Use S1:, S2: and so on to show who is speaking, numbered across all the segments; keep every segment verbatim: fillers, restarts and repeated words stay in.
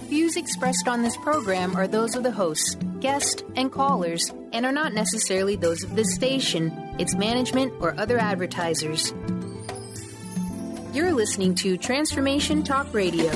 S1: views expressed on this program are those of the hosts, guests, and callers, and are not necessarily those of this station, its management, or other advertisers. You're listening to Transformation Talk Radio.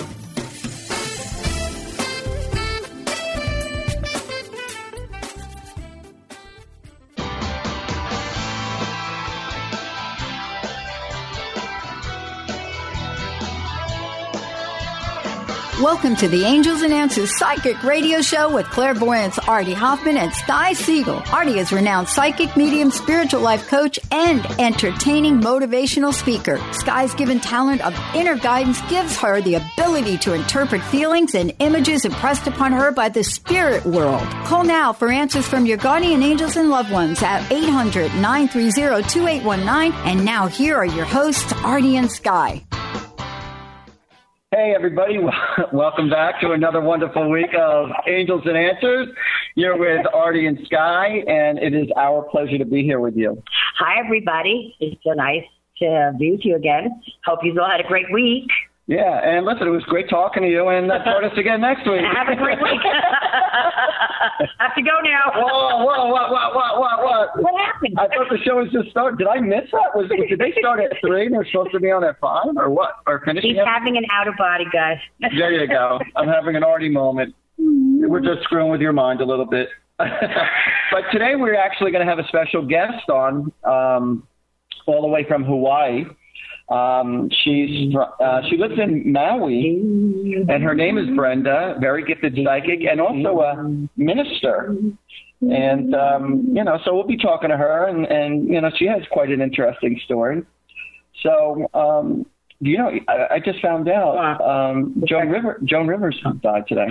S2: Welcome to the Angels and Answers Psychic Radio Show with clairvoyants Artie Hoffman and Sky Siegel. Artie is renowned psychic, medium, spiritual life coach, and entertaining motivational speaker. Sky's given talent of inner guidance gives her the ability to interpret feelings and images impressed upon her by the spirit world. Call now for answers from your guardian angels and loved ones at eight hundred, nine three zero, two eight one nine. And now here are your hosts, Artie and Sky.
S3: Hey, everybody. Welcome back to another wonderful week of Angels and Answers. You're with Artie and Sky, and it is our pleasure to be here with you.
S4: Hi, everybody. It's so nice to be with you again. Hope you all had a great week.
S3: Yeah, and listen, it was great talking to you, and uh, join us again next week.
S4: Have a great week. Have to go now.
S3: Whoa, whoa, what, what, what, what, what?
S4: What happened?
S3: I thought the show was just started. Did I miss that? Was, did they start at three and they're supposed to be on at five, or what? Or finishing
S4: He's
S3: it?
S4: having an out-of-body, guys.
S3: There you go. I'm having an Artie moment. We're just screwing with your mind a little bit. But today we're actually going to have a special guest on, um, all the way from Hawaii. Um, she's uh, she lives in Maui, and her name is Brenda, very gifted psychic, and also a minister. And, um, you know, so we'll be talking to her, and, and you know, she has quite an interesting story. So, um, you know, I, I just found out um, Joan River, Joan Rivers died today.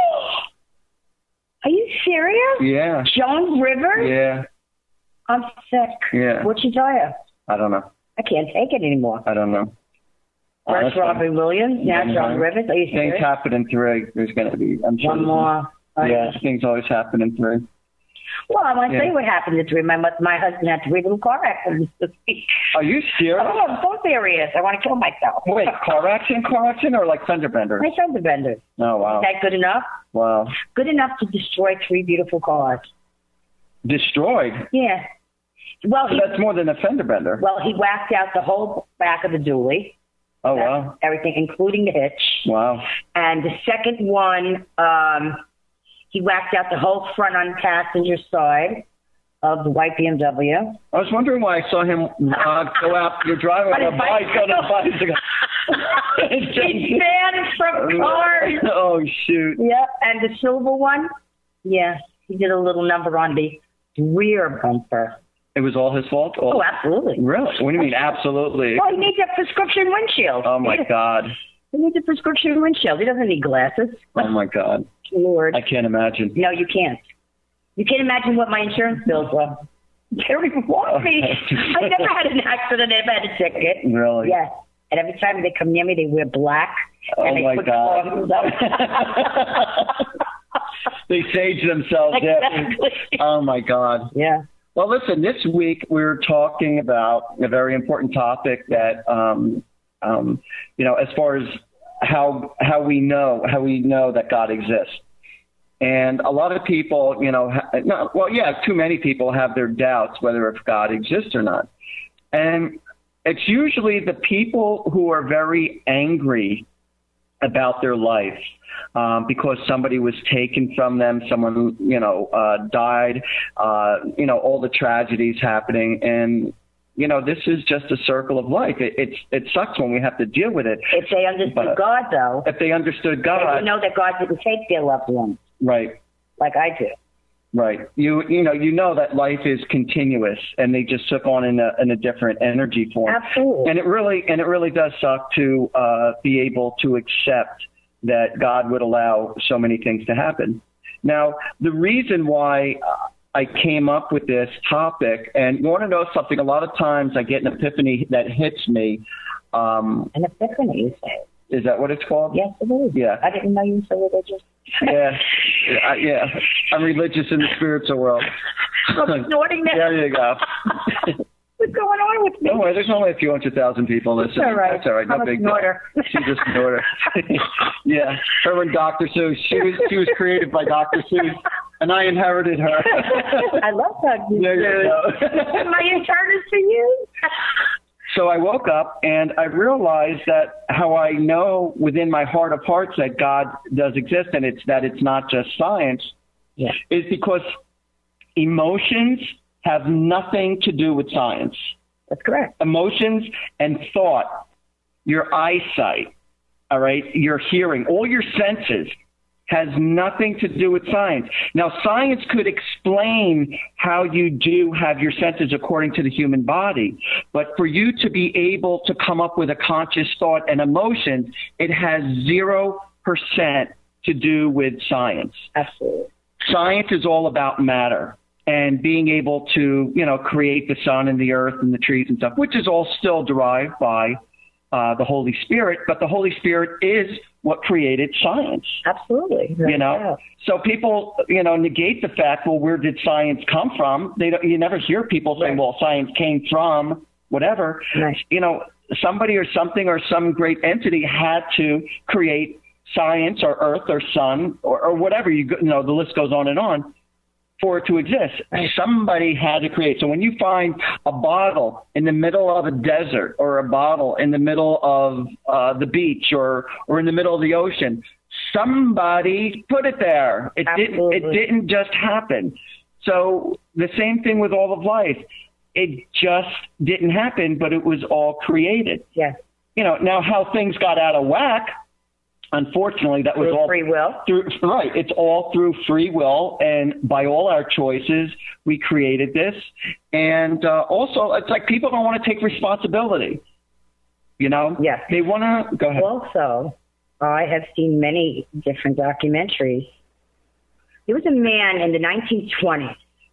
S4: Are you serious?
S3: Yeah.
S4: Joan Rivers?
S3: Yeah.
S4: I'm sick.
S3: Yeah.
S4: What'd she tell you?
S3: I don't know.
S4: I can't take it anymore.
S3: I don't know.
S4: First Robin Williams, now
S3: yeah,
S4: Joan Rivers. Are you serious?
S3: Things happen in three. There's going to be, I'm sure.
S4: One more.
S3: Yeah, things always happen in three.
S4: Well, I want to
S3: yeah.
S4: tell you what happened in three. My, my husband had three little car accidents this week.
S3: Are you serious?
S4: Oh, I'm so serious. I want to kill myself.
S3: Wait, car accident, car accident, or like fender bender?
S4: My fender bender.
S3: Oh, wow.
S4: Is that good enough?
S3: Wow.
S4: Good enough to destroy three beautiful cars.
S3: Destroyed?
S4: Yeah. Well,
S3: so
S4: he,
S3: that's more than a fender bender.
S4: Well, he whacked out the whole back of the dually.
S3: Oh, wow.
S4: Everything, including the hitch.
S3: Wow.
S4: And the second one, um, he whacked out the whole front on passenger side of the white B M W.
S3: I was wondering why I saw him uh, go out. You're driving on a bike, on a bicycle.
S4: He banned from cars.
S3: Oh, shoot.
S4: Yep. And the silver one, yeah, he did a little number on the rear bumper.
S3: It was all his fault? All...
S4: Oh, absolutely.
S3: Really? What do you mean, absolutely?
S4: Well, he needs a prescription windshield.
S3: Oh, my
S4: he
S3: God.
S4: He needs a prescription windshield. He doesn't need glasses.
S3: Oh, my God.
S4: Lord.
S3: I can't imagine.
S4: No, you can't. You can't imagine what my insurance bills were. You can't even want me. I never had an accident. I never had a ticket.
S3: Really?
S4: Yes. And every time they come near me, they wear black.
S3: Oh,
S4: and they
S3: my
S4: put
S3: God. They sage themselves.
S4: Exactly.
S3: Yeah. Oh, my God.
S4: Yeah.
S3: Well, listen, this week we're talking about a very important topic that, um, um, you know, as far as how how we know, how we know that God exists. And a lot of people, you know, ha- no, well, yeah, too many people have their doubts whether if God exists or not. And it's usually the people who are very angry about their life um, because somebody was taken from them, someone, you know, uh, died, uh, you know, all the tragedies happening. And, you know, this is just a circle of life. It, it's, it sucks when we have to deal with it.
S4: If they understood
S3: but
S4: God, though.
S3: If they understood God.
S4: They would know that God didn't take their loved ones.
S3: Right.
S4: Like I do.
S3: Right. You you know, you know that life is continuous and they just took on in a in a different energy form.
S4: Absolutely.
S3: And it really and it really does suck to uh, be able to accept that God would allow so many things to happen. Now, the reason why uh, I came up with this topic, and you want to know something, a lot of times I get an epiphany that hits me. Um,
S4: an epiphany, you say?
S3: Is that what it's called?
S4: Yes, it is.
S3: Yeah.
S4: I didn't know you were so religious.
S3: Yeah, yeah, yeah. I'm religious in the spiritual world.
S4: I'm snorting that.
S3: There you go.
S4: is going on with me?
S3: Don't worry, there's only a few hundred thousand people listening.
S4: All right.
S3: That's all right. No
S4: I'm
S3: big
S4: a
S3: deal.
S4: snorter.
S3: She's a snorter. Yeah, her and Doctor Seuss. She was she was created by Doctor Seuss, and I inherited her.
S4: I love Doctor
S3: There you
S4: Seuss.
S3: go.
S4: My intern is for you.
S3: So I woke up and I realized that how I know within my heart of hearts that God does exist, and it's that it's not just science,
S4: Yeah.
S3: is because emotions have nothing to do with science.
S4: That's correct.
S3: Emotions and thought, your eyesight, all right, your hearing, all your senses has nothing to do with science. Now, science could explain how you do have your senses according to the human body, but for you to be able to come up with a conscious thought and emotions, it has zero percent to do with science.
S4: Absolutely.
S3: Science is all about matter and being able to, you know, create the sun and the earth and the trees and stuff, which is all still derived by uh, the Holy Spirit. But the Holy Spirit is what created science.
S4: Absolutely.
S3: You know, so people, you know, negate the fact, well, where did science come from? They don't, you never hear people say,
S4: Right.
S3: well, science came from whatever.
S4: Right.
S3: You know, somebody or something or some great entity had to create science or earth or sun or, or whatever, you, go- you know, the list goes on and on for it to exist.
S4: Right.
S3: Somebody had to create. So when you find a bottle in the middle of a desert or a bottle in the middle of uh, the beach or, or in the middle of the ocean, somebody put it there. It
S4: Absolutely.
S3: didn't, it didn't just happen. So the same thing with all of life. It just didn't happen, but it was all created.
S4: Yes.
S3: You know, now how things got out of whack, unfortunately, that was
S4: Through
S3: all
S4: free will.
S3: through, right. It's all through free will, and by all our choices, we created this. And uh, also, it's like people don't want to take responsibility. You know,
S4: Yes.
S3: they want to go ahead.
S4: Also, I have seen many different documentaries. There was a man in the nineteen twenties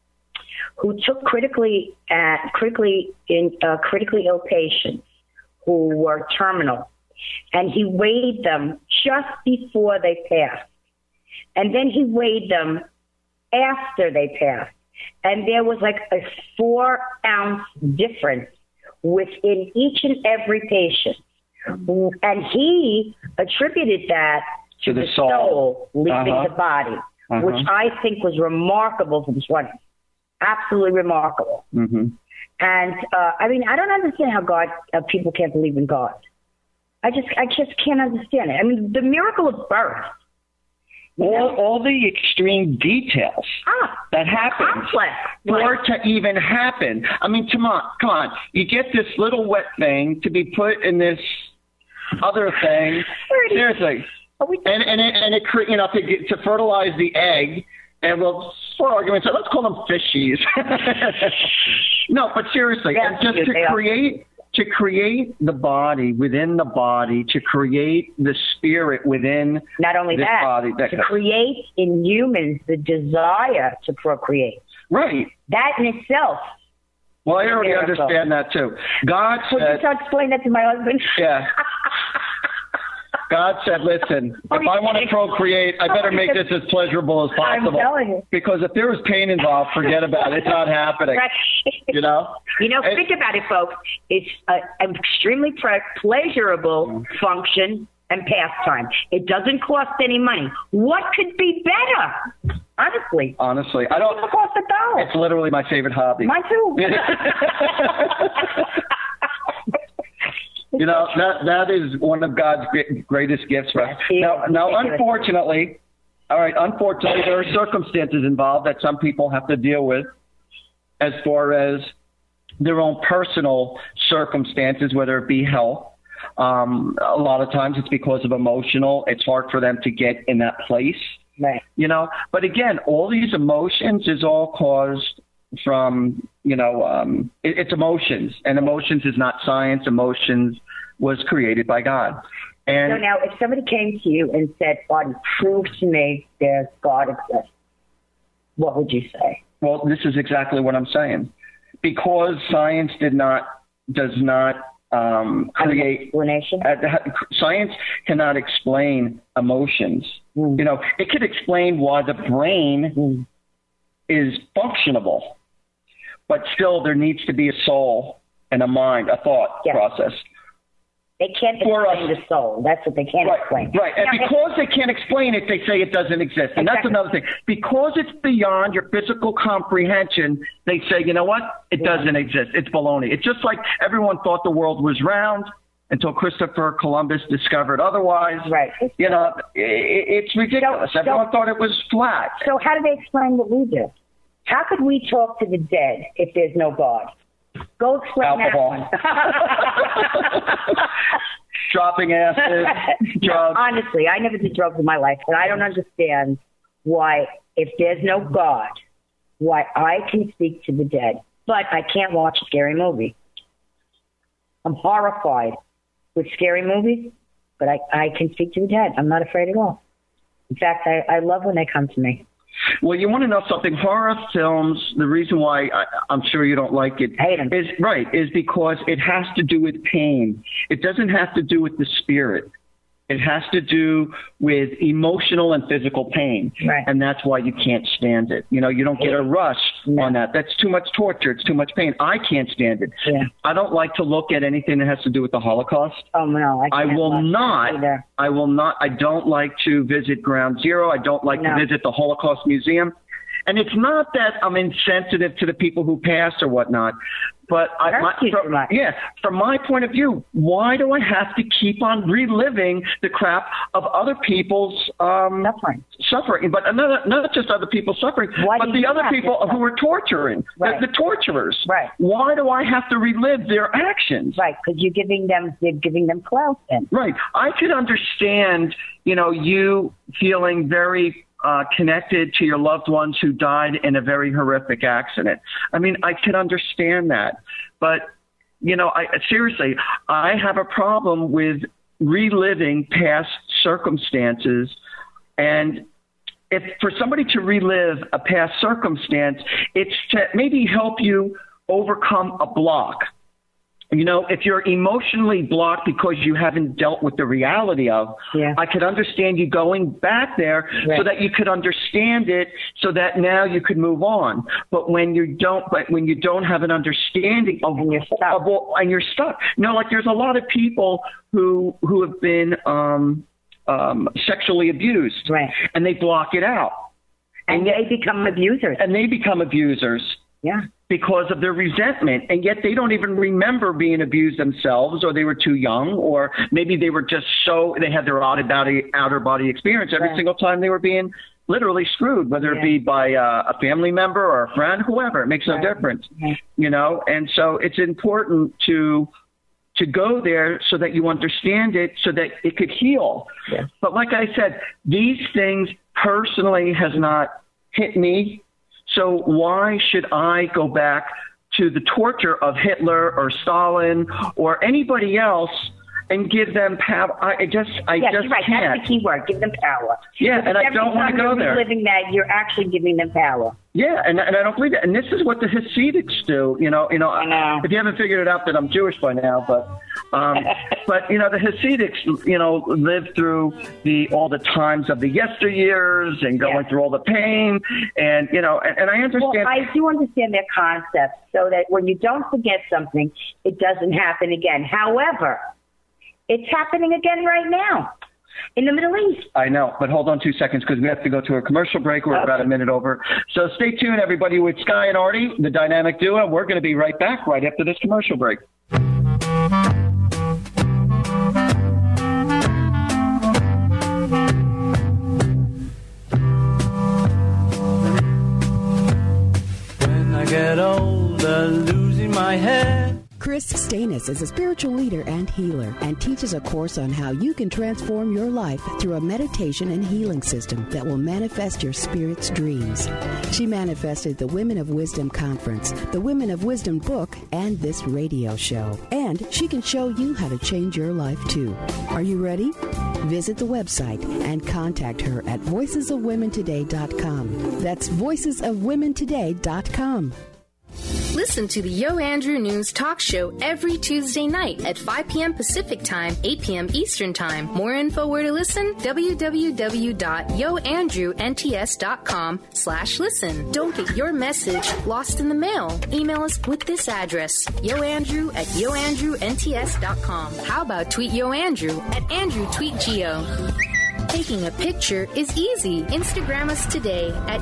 S4: who took critically at critically in uh, critically ill patients who were terminal, and he weighed them just before they passed, and then he weighed them after they passed, and there was like a four ounce difference within each and every patient, and he attributed that to,
S3: To the
S4: the
S3: soul.
S4: soul leaving
S3: Uh-huh.
S4: the body,
S3: Uh-huh.
S4: which I think was remarkable for the twenties. Absolutely remarkable.
S3: Mm-hmm.
S4: And uh, I mean, I don't understand how God uh, people can't believe in God. I just, I just can't understand it. I mean, the miracle of birth. you
S3: All,
S4: know?
S3: all the extreme details
S4: ah,
S3: that happen
S4: complex.
S3: for
S4: Like,
S3: it to even happen. I mean, come on, come on. You get this little wet thing to be put in this other thing.
S4: Pretty-
S3: Seriously.
S4: are we-
S3: And and it, and it cre- you know to get, to fertilize the egg, and well, for argument's sake, let's call them fishies. No, but seriously,
S4: Yeah,
S3: and just
S4: they
S3: to
S4: are.
S3: create to create the body within the body, to create the spirit within
S4: not only
S3: this
S4: that,
S3: body, that,
S4: to create in humans the desire to procreate.
S3: right.
S4: That in itself.
S3: Well, I already
S4: Miracle.
S3: understand that too. God
S4: Would you
S3: said,
S4: try to explain that to my husband?
S3: yeah. God said, listen, if I want to procreate, I better make this as pleasurable as
S4: I'm
S3: possible.
S4: telling you.
S3: Because if there was pain involved, forget about it. It's not happening.
S4: Right.
S3: You know?
S4: You know,
S3: And-
S4: think about it, folks. It's a, an extremely pre- pleasurable function and pastime. It doesn't cost any money. What could be better? Honestly,
S3: Honestly, I
S4: it
S3: don't.
S4: doesn't cost a dollar.
S3: It's literally my favorite hobby.
S4: Mine too.
S3: You know, that that is one of God's gre- greatest gifts for us.
S4: Yeah,
S3: Now, now,
S4: ridiculous.
S3: unfortunately, all right, unfortunately, there are circumstances involved that some people have to deal with as far as their own personal circumstances, whether it be health. Um, a lot of times it's because of emotional. It's hard for them to get in that place,
S4: Right.
S3: you know. But again, all these emotions is all caused from, you know, um, it, it's emotions, and emotions is not science. Emotions was created by God. And
S4: So now, if somebody came to you and said, "Audie, prove to me there's God exists," what would you say?
S3: well, this is exactly what I'm saying, because science did not does not um,
S4: Have an
S3: create.
S4: explanation?
S3: Uh, science cannot explain emotions.
S4: Mm.
S3: You know, it could explain why the brain
S4: Mm.
S3: is functionable, but still there needs to be a soul and a mind, a thought
S4: yes.
S3: process.
S4: They can't explain the soul. That's what they can't
S3: right,
S4: explain.
S3: Right, and
S4: now,
S3: because they can't explain it, they say it doesn't exist. And exactly. that's another thing. Because it's beyond your physical comprehension, they say, you know what? It yeah. doesn't exist. It's baloney. It's just like everyone thought the world was round until Christopher Columbus discovered otherwise.
S4: Right.
S3: You know, it, it's ridiculous. So, everyone so, thought it was flat.
S4: So how do they explain what we do? How could we talk to the dead if there's no God? Go explain
S3: Alcohol.
S4: that one.
S3: Dropping acid, drugs.
S4: No, honestly, I never did drugs in my life, but I don't understand why, if there's no God, why I can speak to the dead, but I can't watch a scary movie. I'm horrified with scary movies, but I, I can speak to the dead. I'm not afraid at all. In fact, I, I love when they come to me.
S3: Well, you want to know something? Horror films, the reason why I, I'm sure you don't like it,
S4: hate them.
S3: is right, is because it has to do with pain. It doesn't have to do with the spirit. It has to do with emotional and physical pain.
S4: Right.
S3: And that's why you can't stand it. You know, you don't get a rush
S4: no.
S3: on that. That's too much torture. It's too much pain. I can't stand it.
S4: Yeah.
S3: I don't like to look at anything that has to do with the Holocaust.
S4: Oh, no. I,
S3: I will not.
S4: Either.
S3: I will not. I don't like to visit Ground Zero. I don't like
S4: no.
S3: to visit the Holocaust Museum. And it's not that I'm insensitive to the people who passed or whatnot, but I, my, from, yeah, from my point of view, why do I have to keep on reliving the crap of other people's um,
S4: suffering?
S3: Suffering, but another, not just other people's suffering,
S4: why
S3: but the other people who were torturing,
S4: right.
S3: the, the torturers.
S4: Right.
S3: Why do I have to relive their actions?
S4: Right, because you're giving them, you're giving them clout. Then.
S3: Right. I could understand, you know, you feeling very Uh, connected to your loved ones who died in a very horrific accident. I mean, I can understand that. But, you know, I seriously, I have a problem with reliving past circumstances. And if for somebody to relive a past circumstance, it's to maybe help you overcome a block. You know, if you're emotionally blocked because you haven't dealt with the reality of,
S4: yeah.
S3: I could understand you going back there right. so that you could understand it, so that now you could move on. But when you don't, but when you don't have an understanding of,
S4: and you're stuck,
S3: of, and you're stuck. You know, like there's a lot of people who who have been um, um, sexually abused,
S4: right.
S3: and they block it out,
S4: and, and they become abusers,
S3: and they become abusers.
S4: Yeah.
S3: Because of their resentment, and yet they don't even remember being abused themselves, or they were too young, or maybe they were just so, they had their outer body, outer body experience every right. single time they were being literally screwed, whether yeah. it be by uh, a family member or a friend, whoever. It makes no right. difference, yeah. you know? And so it's important to to go there so that you understand it, so that it could heal.
S4: Yeah.
S3: But like I said, these things personally has not hit me. So why should I go back to the torture of Hitler or Stalin or anybody else and give them power? I just, I
S4: yes,
S3: just
S4: you're right.
S3: can't.
S4: That's the key word. Give them power.
S3: Yeah, and I don't want to go there.
S4: Living that, you're actually giving them power.
S3: Yeah, and and I don't believe that. And this is what the Hasidics do. You know, you know.
S4: I know.
S3: If you haven't figured it out, that I'm Jewish by now, but um, but you know, the Hasidics, you know, lived through the all the times of the yesteryears and going yeah. through all the pain, and you know, and, and I understand.
S4: Well, I do understand their concept, so that when you don't forget something, it doesn't happen again. However, it's happening again right now in the Middle East.
S3: I know, but hold on two seconds because we have to go to a commercial break. We're okay. about a minute over. So stay tuned, everybody, with Sky and Artie, the dynamic duo. We're going to be right back right after this commercial break.
S5: When I get older, losing my head.
S6: Chris Stanis is a spiritual leader and healer and teaches a course on how you can transform your life through a meditation and healing system that will manifest your spirit's dreams. She manifested the Women of Wisdom Conference, the Women of Wisdom book, and this radio show. And she can show you how to change your life too. Are you ready? Visit the website and contact her at voices of women today dot com. That's voices of women today dot com.
S1: Listen to the Yo Andrew News Talk Show every Tuesday night at five p.m. Pacific Time, eight p.m. Eastern Time. More info where to listen, www.yoandrewnts.com slash listen. Don't get your message lost in the mail. Email us with this address, yoandrew at yoandrewnts dot com. How about tweet Yo Andrew at Andrew Tweet Geo? Taking a picture is easy. Instagram us today at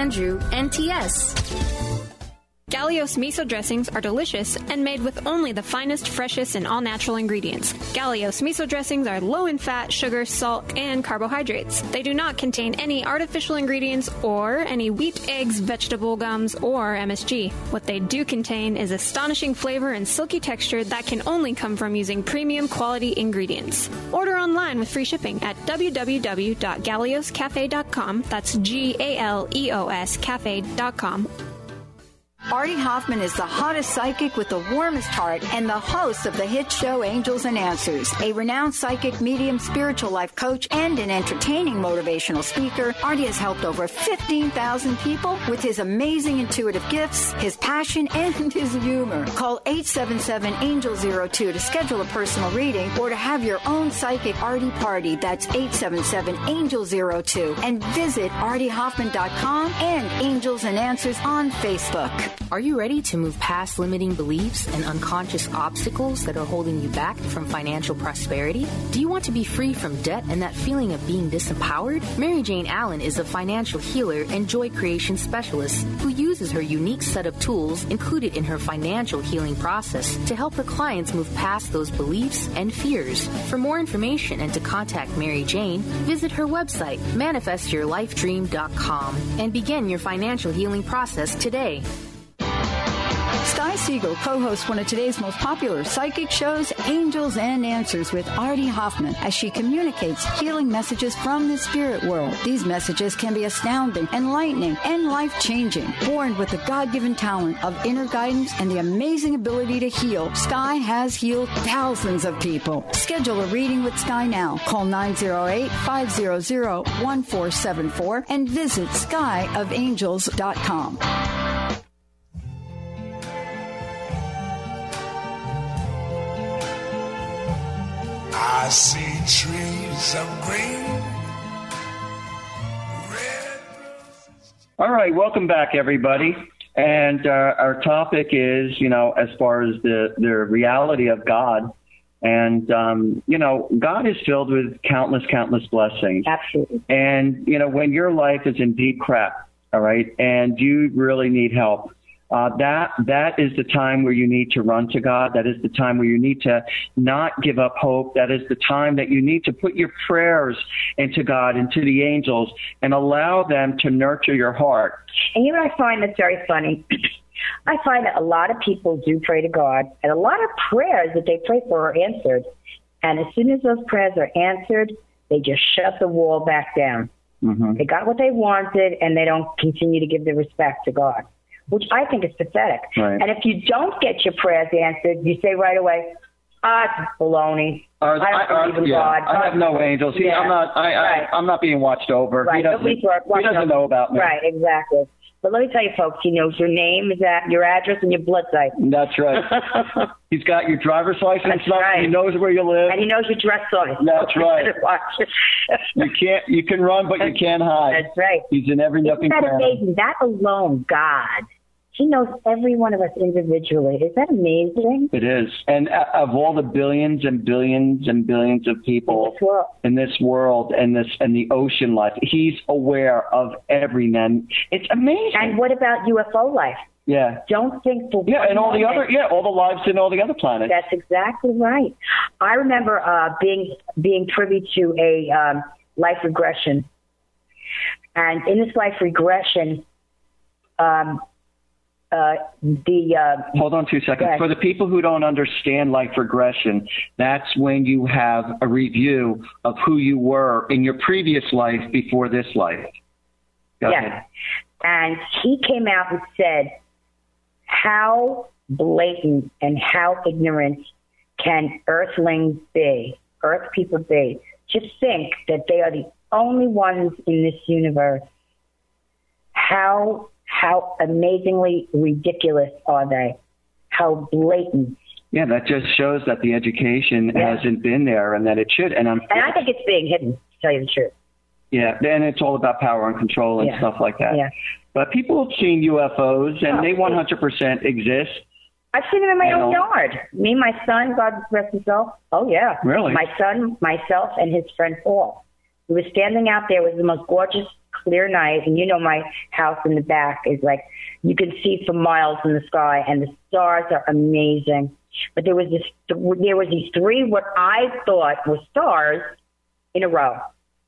S1: yoandrewnts.
S7: Galios miso dressings are delicious and made with only the finest, freshest, and all-natural ingredients. Galios miso dressings are low in fat, sugar, salt, and carbohydrates. They do not contain any artificial ingredients or any wheat, eggs, vegetable gums, or M S G. What they do contain is astonishing flavor and silky texture that can only come from using premium quality ingredients. Order online with free shipping at w w w dot galeos cafe dot com. That's G A L E O S cafe dot com.
S2: Artie Hoffman is the hottest psychic with the warmest heart and the host of the hit show Angels and Answers. A renowned psychic, medium, spiritual life coach, and an entertaining motivational speaker, Artie has helped over fifteen thousand people with his amazing intuitive gifts, his passion, and his humor. Call eight seven seven, angel zero two to schedule a personal reading or to have your own psychic Artie party. That's eight seven seven, angel zero two. And visit artie hoffman dot com and Angels and Answers on Facebook.
S1: Are you ready to move past limiting beliefs and unconscious obstacles that are holding you back from financial prosperity? Do you want to be free from debt and that feeling of being disempowered? Mary Jane Allen is a financial healer and joy creation specialist who uses her unique set of tools included in her financial healing process to help her clients move past those beliefs and fears. For more information and to contact Mary Jane, visit her website, manifest your life dream dot com, and begin your financial healing process today.
S2: Sky Siegel co-hosts one of today's most popular psychic shows, Angels and Answers with Artie Hoffman, as she communicates healing messages from the spirit world. These messages can be astounding, enlightening, and life-changing. Born with the God-given talent of inner guidance and the amazing ability to heal, Sky has healed thousands of people. Schedule a reading with Sky now. Call nine zero eight, five zero zero, one four seven four and visit sky of angels dot com.
S8: I see trees of green, red roses.
S3: All right, welcome back, everybody. And uh, our topic is, you know, as far as the, the reality of God. And, um, you know, God is filled with countless, countless blessings.
S4: Absolutely.
S3: And, you know, when your life is in deep crap, all right, and you really need help, Uh, that that is the time where you need to run to God. That is the time where you need to not give up hope. That is the time that you need to put your prayers into God, into the angels, and allow them to nurture your heart.
S4: And you know what I find that's very funny? I find that a lot of people do pray to God, and a lot of prayers that they pray for are answered. And as soon as those prayers are answered, they just shut the wall back down. Mm-hmm. They got what they wanted, and they don't continue to give the respect to God, which I think is pathetic. Right. And if you don't get your prayers answered, you say right away, ah, it's baloney.
S3: Or,
S4: I don't
S3: I,
S4: believe in
S3: yeah,
S4: God.
S3: I have no angels. He,
S4: yeah.
S3: I'm not. I,
S4: right.
S3: I, I'm not being watched over.
S4: Right.
S3: He doesn't, he doesn't know about me.
S4: Right. Exactly. But let me tell you, folks. He knows your name, is that your address, and your blood type.
S3: That's right. He's got your driver's license.
S4: That's right.
S3: He knows where you live,
S4: and he knows your dress size.
S3: That's right. You can't. You can run, but you can't hide.
S4: That's right.
S3: He's in every nook and
S4: Isn't that
S3: cranny.
S4: amazing? That alone, God. He knows every one of us individually. Is that amazing?
S3: It is. And of all the billions and billions and billions of people
S4: in this world,
S3: in this world and this and the ocean life, he's aware of every man. It's amazing.
S4: And what about U F O life?
S3: Yeah.
S4: Don't think for
S3: yeah, and all the other yeah, all the lives in all the other planets.
S4: That's exactly right. I remember uh, being being privy to a um, life regression, and in this life regression, um, uh, the uh,
S3: hold on two seconds. For the people who don't understand life regression, that's when you have a review of who you were in your previous life before this life. Go
S4: yeah,
S3: ahead.
S4: And he came out and said, how blatant and how ignorant can earthlings be, earth people be, to think that they are the only ones in this universe. How how amazingly ridiculous are they? How blatant.
S3: Yeah, that just shows that the education
S4: Yeah.
S3: hasn't been there, and that it should. And I'm.
S4: And I think it's being hidden, to tell you the truth.
S3: Yeah, and it's all about power and control and
S4: Yeah.
S3: stuff like that.
S4: Yeah.
S3: But people have seen U F Os, and
S4: Oh,
S3: they one hundred percent exist.
S4: I've seen them in my
S3: You
S4: own
S3: know?
S4: yard. Me, my son, God rest his soul. Oh, yeah.
S3: Really?
S4: My son, myself, and his friend Paul. We were standing out there. It was the most gorgeous, clear night. And you know my house in the back is like, you can see for miles in the sky, and the stars are amazing. But there was this, there was these three what I thought were stars in a row.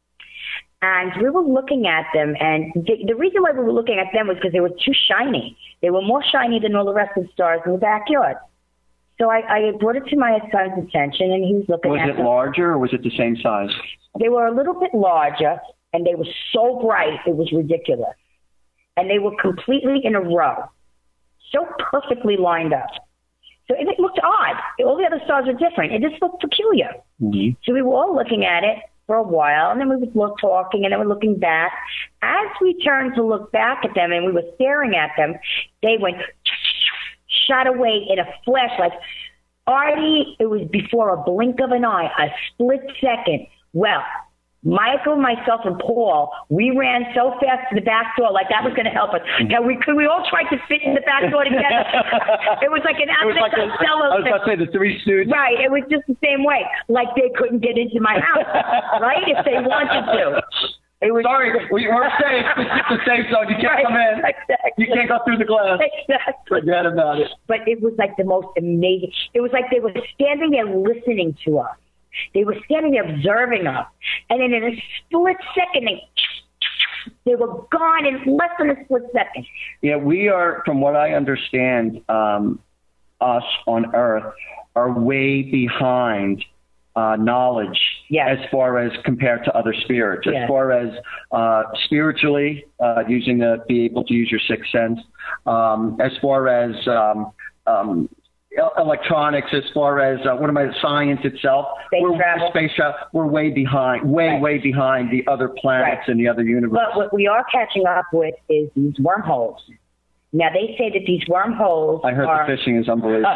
S4: And we were looking at them, and the, the reason why we were looking at them was because they were too shiny. They were more shiny than all the rest of the stars in the backyard. So I, I brought it to my son's attention, and he was looking
S3: Was
S4: at
S3: it
S4: them.
S3: larger, or was it the same size?
S4: They were a little bit larger, and they were so bright, it was ridiculous. And they were completely in a row, so perfectly lined up. So it looked odd. All the other stars were different. It just looked peculiar.
S3: Mm-hmm.
S4: So we were all looking at it for a while, and then we would look talking, and then we're looking back. As we turned to look back at them, and we were staring at them, they went shot away in a flash. Like, Artie, it was before a blink of an eye, a split second. Well, Michael, myself, and Paul, we ran so fast to the back door, like that was going to help us. Now, we could, we all tried to fit in the back door together. It was like an
S3: It was like a,
S4: Costello
S3: I was about to say the Three Stooges.
S4: Right, it was just the same way. Like they couldn't get into my house, right, if they wanted to. It was
S3: Sorry, we, we're safe. It's the safe zone. You can't
S4: Right,
S3: come in.
S4: exactly.
S3: You can't go through the glass.
S4: Exactly.
S3: Forget about it.
S4: But it was like the most amazing. It was like they were standing there listening to us. They were standing there observing us. And then in a split second, they, they were gone in less than a split second.
S3: Yeah, we are, from what I understand, um, us on Earth are way behind uh, knowledge
S4: Yes.
S3: as far as compared to other spirits. As
S4: Yes.
S3: far as uh, spiritually, uh, using the, be able to use your sixth sense. Um, as far as um, um, electronics, as far as uh, what am I, science itself,
S4: Space
S3: we're,
S4: travel.
S3: space travel, we're way behind, way,
S4: Right.
S3: way behind the other planets
S4: Right.
S3: and the other universes.
S4: But what we are catching up with is these wormholes. Now, they say that these wormholes
S3: I heard
S4: are...
S3: the fishing is unbelievable.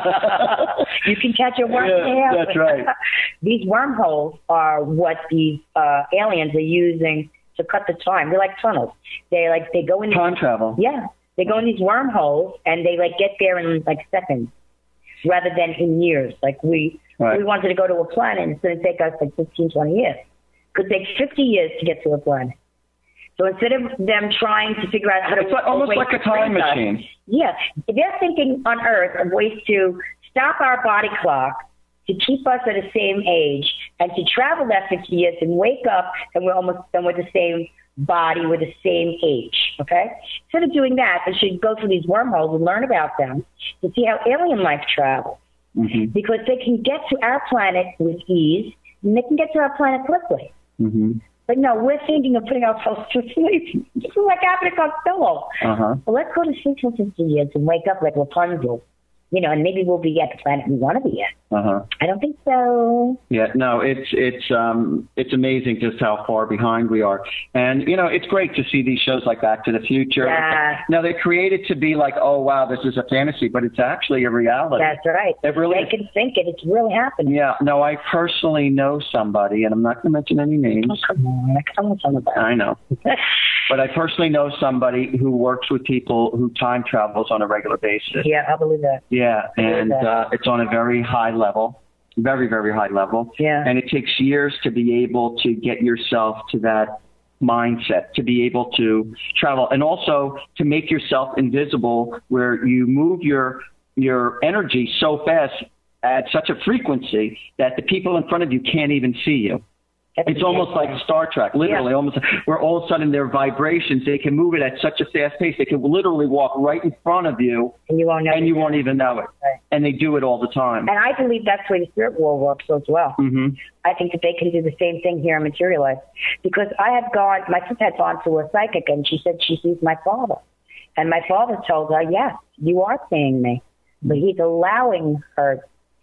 S4: You can catch a worm
S3: Yeah,
S4: there.
S3: that's right.
S4: These wormholes are what these uh, aliens are using to cut the time. They're like tunnels. They like they go in.
S3: Time travel.
S4: Yeah, they go in these wormholes and they like get there in like seconds, rather than in years. Like we
S3: Right.
S4: we wanted to go to a planet, and it's going to take us like fifteen, twenty years. Could take fifty years to get to a planet. So instead of them trying to figure out how to
S3: It's like, almost
S4: ways
S3: like a
S4: to
S3: time
S4: freeze us,
S3: machine.
S4: yeah, they're thinking on Earth of ways to stop our body clock, to keep us at the same age, and to travel that fifty years and wake up and we're almost done with the same body, with the same age, okay? Instead of doing that, they should go through these wormholes and learn about them to see how alien life travels.
S3: Mm-hmm.
S4: Because they can get to our planet with ease, and they can get to our planet quickly.
S3: Mm-hmm.
S4: But no, we're thinking of putting ourselves to sleep. This is like Abbott and Costello.
S3: Uh-huh.
S4: Well, let's go to sleep for fifty years and wake up like Rapunzel. You know, and maybe we'll be at the planet we want to be at.
S3: Uh-huh.
S4: I don't think so.
S3: Yeah, no, it's it's um it's amazing just how far behind we are. And you know, it's great to see these shows like Back to the Future.
S4: Yeah.
S3: Now they're created to be like, oh wow, this is a fantasy, but it's actually a reality.
S4: That's right.
S3: It really
S4: they
S3: is.
S4: can think it. It's really happening.
S3: Yeah, no, I personally know somebody, and I'm not going to mention any names.
S4: Oh, come on. I come with somebody.
S3: I know. But I personally know somebody who works with people who time travels on a regular basis.
S4: Yeah, I believe that.
S3: Yeah, and
S4: that.
S3: uh, it's on a very high level, very, very high level.
S4: Yeah.
S3: And it takes years to be able to get yourself to that mindset, to be able to travel, and also to make yourself invisible, where you move your your energy so fast at such a frequency that the people in front of you can't even see you.
S4: That's
S3: It's almost like
S4: amazing.
S3: Star Trek, literally,
S4: Yeah.
S3: almost where all of a sudden their vibrations, they can move it at such a fast pace. They can literally walk right in front of you,
S4: And you won't know.
S3: and you won't even know it.
S4: Right.
S3: And they do it all the time.
S4: And I believe that's the way the spirit world works as well.
S3: Mm-hmm.
S4: I think that they can do the same thing here in material life. Because I have gone, my sister had gone to a psychic, and she said she sees my father. And my father told her, yes, you are seeing me. But he's allowing her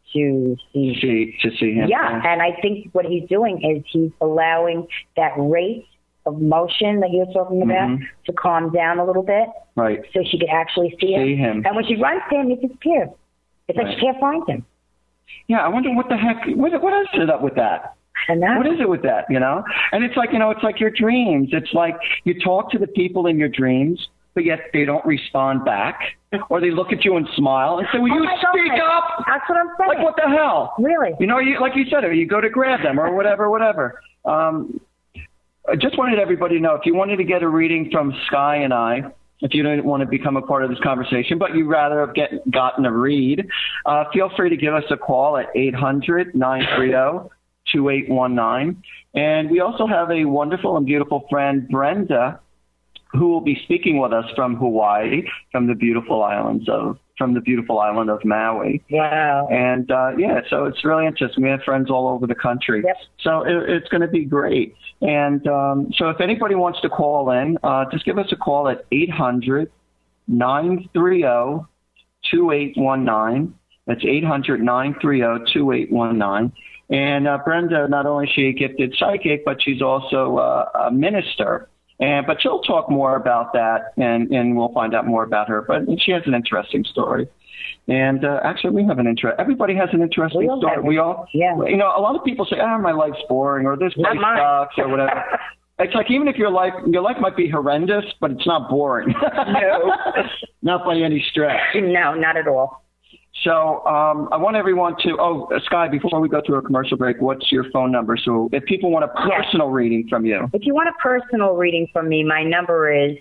S4: to see.
S3: See, to see him.
S4: Yeah, and I think what he's doing is he's allowing that rate of motion that you were talking about
S3: Mm-hmm.
S4: to calm down a little bit.
S3: Right.
S4: So she could actually see him.
S3: See him.
S4: And when she runs to him, he disappears. It's like
S3: Right.
S4: she can't find him.
S3: Yeah, I wonder what the heck, what, what is it up with that?
S4: I don't know.
S3: What is it with that, you know? And it's like, you know, it's like your dreams. It's like you talk to the people in your dreams, but yet they don't respond back. Or they look at you and smile and say, will
S4: Oh
S3: you
S4: my
S3: speak
S4: God.
S3: up?
S4: That's what I'm saying.
S3: Like, what the hell?
S4: Really?
S3: You know, you, like you said, or you go to grab them or whatever, whatever. Um, I just wanted everybody to know, if you wanted to get a reading from Sky and I, if you don't want to become a part of this conversation, but you'd rather have get, gotten a read, uh, feel free to give us a call at eight hundred, nine three zero, two eight one nine. And we also have a wonderful and beautiful friend, Brenda, who will be speaking with us from Hawaii, from the beautiful islands of, from the beautiful island of Maui.
S4: Wow.
S3: And, uh, yeah, so it's really interesting. We have friends all over the country.
S4: Yep.
S3: So it, it's going to be great. And um, so if anybody wants to call in, uh, just give us a call at eight hundred, nine three zero, two eight one nine. That's eight hundred, nine three zero, two eight one nine. And uh, Brenda, not only is she a gifted psychic, but she's also uh, a minister. And but she'll talk more about that, and, and we'll find out more about her. But she has an interesting story. And uh, actually, we have an interest. Everybody has an interesting
S4: We all
S3: story.
S4: have-
S3: We all,
S4: yeah.
S3: You know, a lot of people say, "Ah, my life's boring," or "This
S4: Not
S3: place
S4: mine.
S3: sucks," or whatever. It's like, even if your life your life might be horrendous, but it's not boring.
S4: No.
S3: Not by any stretch.
S4: No, not at all.
S3: So um, I want everyone to, oh, uh, Sky, before we go to a commercial break, what's your phone number? So if people want a personal reading from you.
S4: If you want a personal reading from me, my number is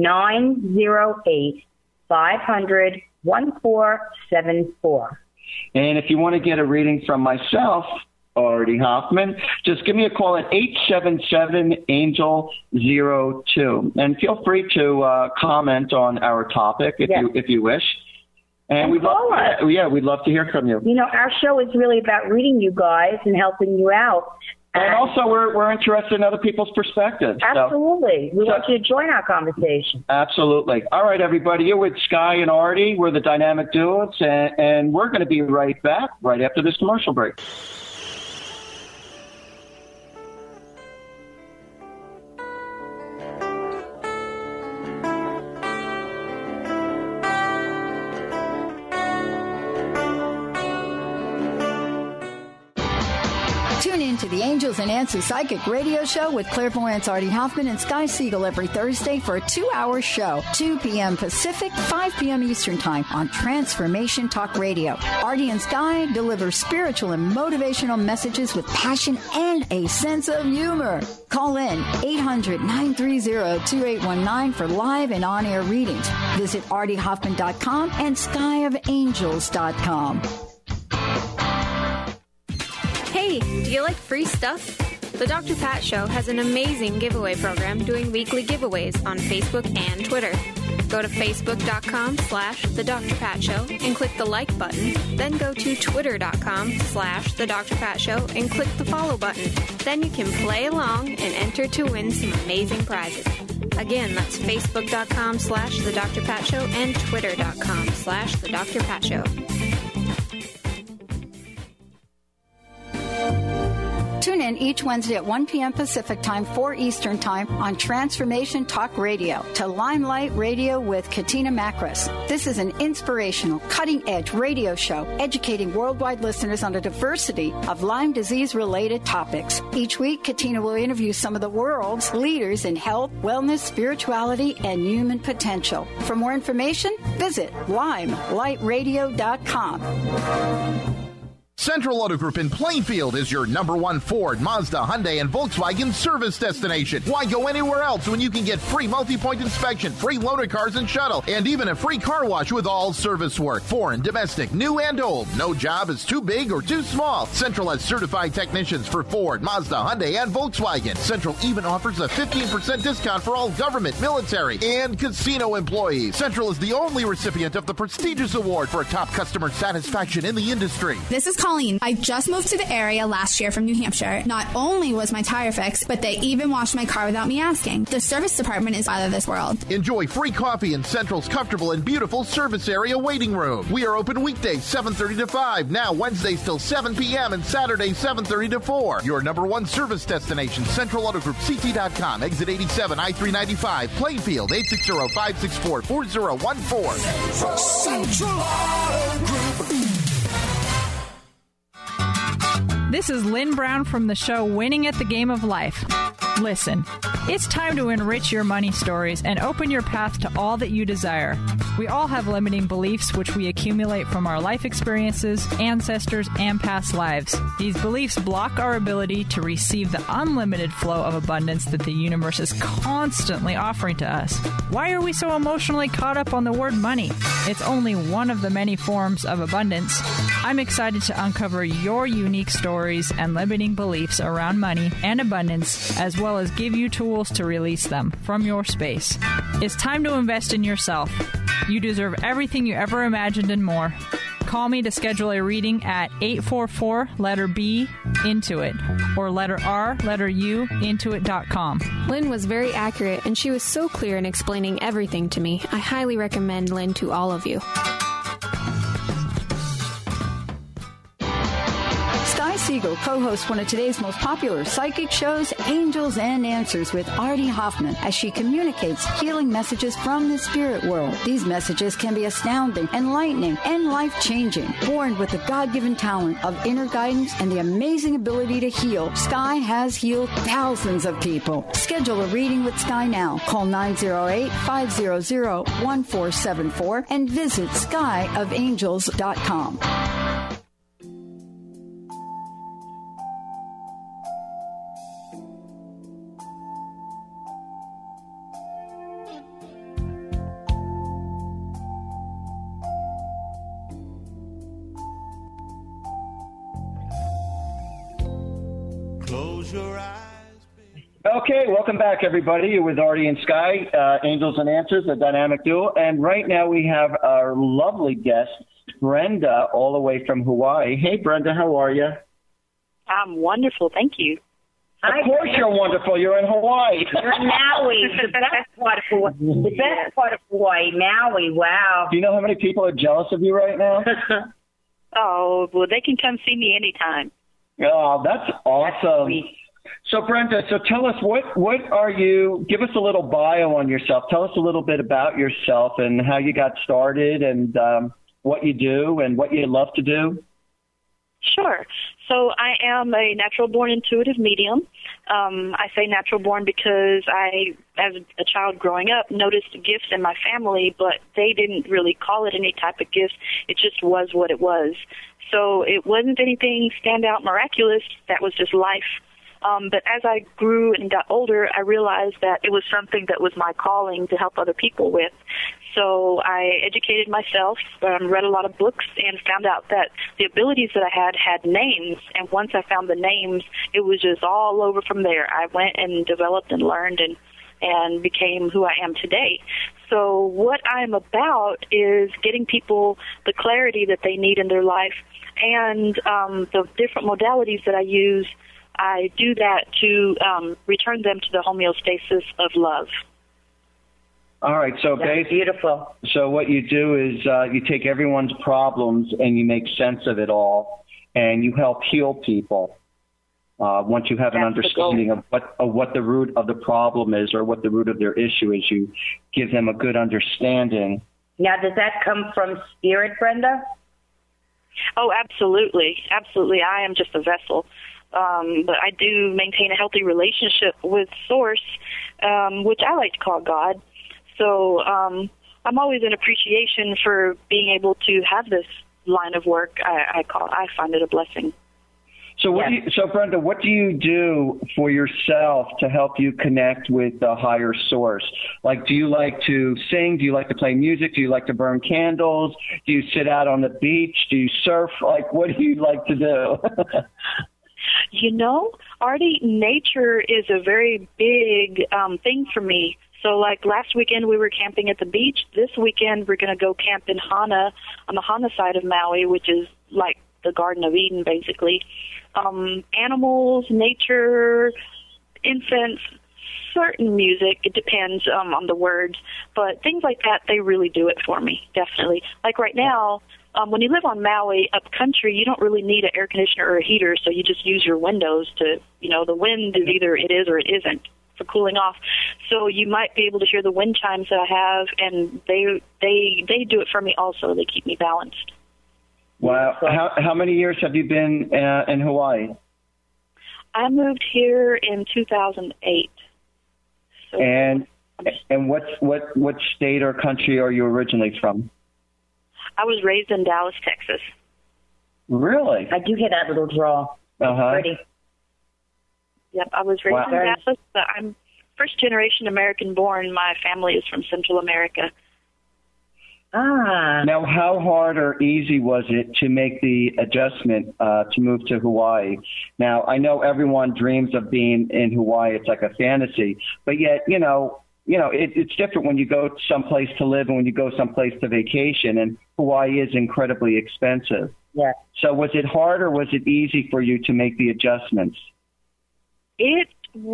S4: nine zero eight, five hundred, fourteen seven four.
S3: And if you want to get a reading from myself, Artie Hoffman, just give me a call at eight seven seven, angel zero two. And feel free to uh, comment on our topic if,
S4: Yes.
S3: you, if you wish. And
S4: And
S3: we'd love,
S4: call us.
S3: yeah, we'd love to hear from you.
S4: You know, our show is really about reading you guys and helping you out.
S3: And also, we're we're interested in other people's perspectives. so-
S4: Absolutely. We
S3: so-
S4: want you to join our conversation.
S3: Absolutely. All right, everybody. You're with Sky and Artie. We're the Dynamic Duos, and, and we're going to be right back right after this commercial break.
S2: Tune in to the Angels and Answers Psychic Radio Show with clairvoyants Artie Hoffman and Sky Siegel every Thursday for a two-hour show, two p.m. Pacific, five p.m. Eastern Time on Transformation Talk Radio. Artie and Sky deliver spiritual and motivational messages with passion and a sense of humor. Call in eight hundred, nine three zero, two eight one nine for live and on-air readings. Visit artie hoffman dot com and sky of angels dot com.
S7: Hey, do you like free stuff? The Doctor Pat Show has an amazing giveaway program doing weekly giveaways on Facebook and Twitter. Go to facebook.com slash The Doctor Pat Show and click the like button. Then go to twitter.com slash The Doctor Pat Show and click the follow button. Then you can play along and enter to win some amazing prizes. Again, that's facebook.com slash The Doctor Pat Show and twitter.com slash The Doctor Pat Show.
S2: Tune in each Wednesday at one p.m. Pacific Time, four Eastern Time on Transformation Talk Radio to Limelight Radio with Katina Makris. This is an inspirational, cutting-edge radio show educating worldwide listeners on a diversity of Lyme disease-related topics. Each week, Katina will interview some of the world's leaders in health, wellness, spirituality, and human potential. For more information, visit limelight radio dot com.
S9: Central Auto Group in Plainfield is your number one Ford, Mazda, Hyundai, and Volkswagen service destination. Why go anywhere else when you can get free multi-point inspection, free loaner cars and shuttle, and even a free car wash with all service work? Foreign, domestic, new and old. No job is too big or too small. Central has certified technicians for Ford, Mazda, Hyundai, and Volkswagen. Central even offers a fifteen percent discount for all government, military, and casino employees. Central is the only recipient of the prestigious award for top customer satisfaction in the industry.
S10: This is Colin Colleen. I just moved to the area last year from New Hampshire. Not only was my tire fixed, but they even washed my car without me asking. The service department is out of this world.
S9: Enjoy free coffee in Central's comfortable and beautiful service area waiting room. We are open weekdays seven thirty to five, now Wednesdays till seven p.m. and Saturdays seven thirty to four. Your number one service destination, Central Auto Group, C T dot com, exit eighty-seven, I three ninety-five, Plainfield, eight six zero, five six four, four zero one four.
S8: Central Auto Group.
S11: This is Lynn Brown from the show Winning at the Game of Life. Listen, it's time to enrich your money stories and open your path to all that you desire. We all have limiting beliefs which we accumulate from our life experiences, ancestors, and past lives. These beliefs block our ability to receive the unlimited flow of abundance that the universe is constantly offering to us. Why are we so emotionally caught up on the word money? It's only one of the many forms of abundance. I'm excited to uncover your unique stories and limiting beliefs around money and abundance, as well as give you tools to release them from your space. It's time to invest in yourself. You deserve everything you ever imagined and more. Call me to schedule a reading at eight four four, letter B, Intuit, or letter R, letter U, Intuit dot com.
S7: Lynn was very accurate, and she was so clear in explaining everything to me. I highly recommend Lynn to all of you.
S2: Sky Siegel co-hosts one of today's most popular psychic shows, Angels and Answers, with Artie Hoffman, as she communicates healing messages from the spirit world. These messages can be astounding, enlightening, and life-changing. Born with the God-given talent of inner guidance and the amazing ability to heal, Sky has healed thousands of people. Schedule a reading with Sky now. Call nine zero eight, five zero zero, one four seven four and visit sky of angels dot com.
S3: Okay, welcome back, everybody. You're with Artie and Sky, uh, Angels and Answers, a dynamic duo. And right now we have our lovely guest, Brenda, all the way from Hawaii. Hey, Brenda, how are you?
S12: I'm wonderful, thank you.
S3: Of Hi, course Brenda. You're wonderful. You're in Hawaii.
S4: You're in Maui, the best part of Hawaii. The best part of Hawaii, Maui, wow.
S3: Do you know how many people are jealous of you right now?
S12: Oh, well, they can come see me anytime.
S3: Oh, that's awesome. That's So, Brenda, so tell us, what, what are you, give us a little bio on yourself. Tell us a little bit about yourself and how you got started and um, what you do and what you love to do.
S12: Sure. So I am a natural-born intuitive medium. Um, I say natural-born because I, as a child growing up, noticed gifts in my family, but they didn't really call it any type of gift. It just was what it was. So it wasn't anything standout miraculous. That was just life. Um, but as I grew and got older, I realized that it was something that was my calling to help other people with. So I educated myself, um, read a lot of books, and found out that the abilities that I had had names. And once I found the names, it was just all over from there. I went and developed and learned and, and became who I am today. So what I'm about is getting people the clarity that they need in their life, and um, the different modalities that I use, I do that to um, return them to the homeostasis of love.
S3: All right, so
S4: That's beautiful.
S3: So what you do is uh, you take everyone's problems and you make sense of it all, and you help heal people. Uh, once you have That's an understanding of what of what the root of the problem is or what the root of their issue is, you give them a good understanding.
S4: Now, does that come from spirit, Brenda?
S12: Oh, absolutely, absolutely. I am just a vessel. Um, but I do maintain a healthy relationship with Source, um, which I like to call God. So um, I'm always in appreciation for being able to have this line of work. I, I call, I find it a blessing.
S3: So, what yes. do you, so Brenda, what do you do for yourself to help you connect with the higher source? Like, do you like to sing? Do you like to play music? Do you like to burn candles? Do you sit out on the beach? Do you surf? Like, what do you like to do?
S12: You know, Artie, nature is a very big um, thing for me. So, like, last weekend we were camping at the beach. This weekend we're going to go camp in Hana, on the Hana side of Maui, which is, like, the Garden of Eden, basically. Um, animals, nature, infants, certain music. It depends um, on the words, but things like that, they really do it for me, definitely. Like right now, um, when you live on Maui, up country, you don't really need an air conditioner or a heater, so you just use your windows to, you know, the wind is either it is or it isn't for cooling off. So you might be able to hear the wind chimes that I have, and they they they do it for me also. They keep me balanced.
S3: Wow. How how many years have you been uh, in Hawaii?
S12: I moved here in two thousand eight. So
S3: and and what what what state or country are you originally from?
S12: I was raised in Dallas, Texas.
S3: Really?
S4: I do hear that little drawl.
S3: Uh-huh.
S4: Pretty.
S12: Yep, I was raised
S3: Wow.
S12: in Dallas, but I'm first generation American born. My family is from Central America.
S4: Ah.
S3: Now, how hard or easy was it to make the adjustment uh, to move to Hawaii? Now, I know everyone dreams of being in Hawaii. It's like a fantasy, but yet, you know, you know, it, it's different when you go someplace to live and when you go someplace to vacation. And Hawaii is incredibly expensive.
S4: Yeah.
S3: So, was it hard or was it easy for you to make the adjustments?
S12: It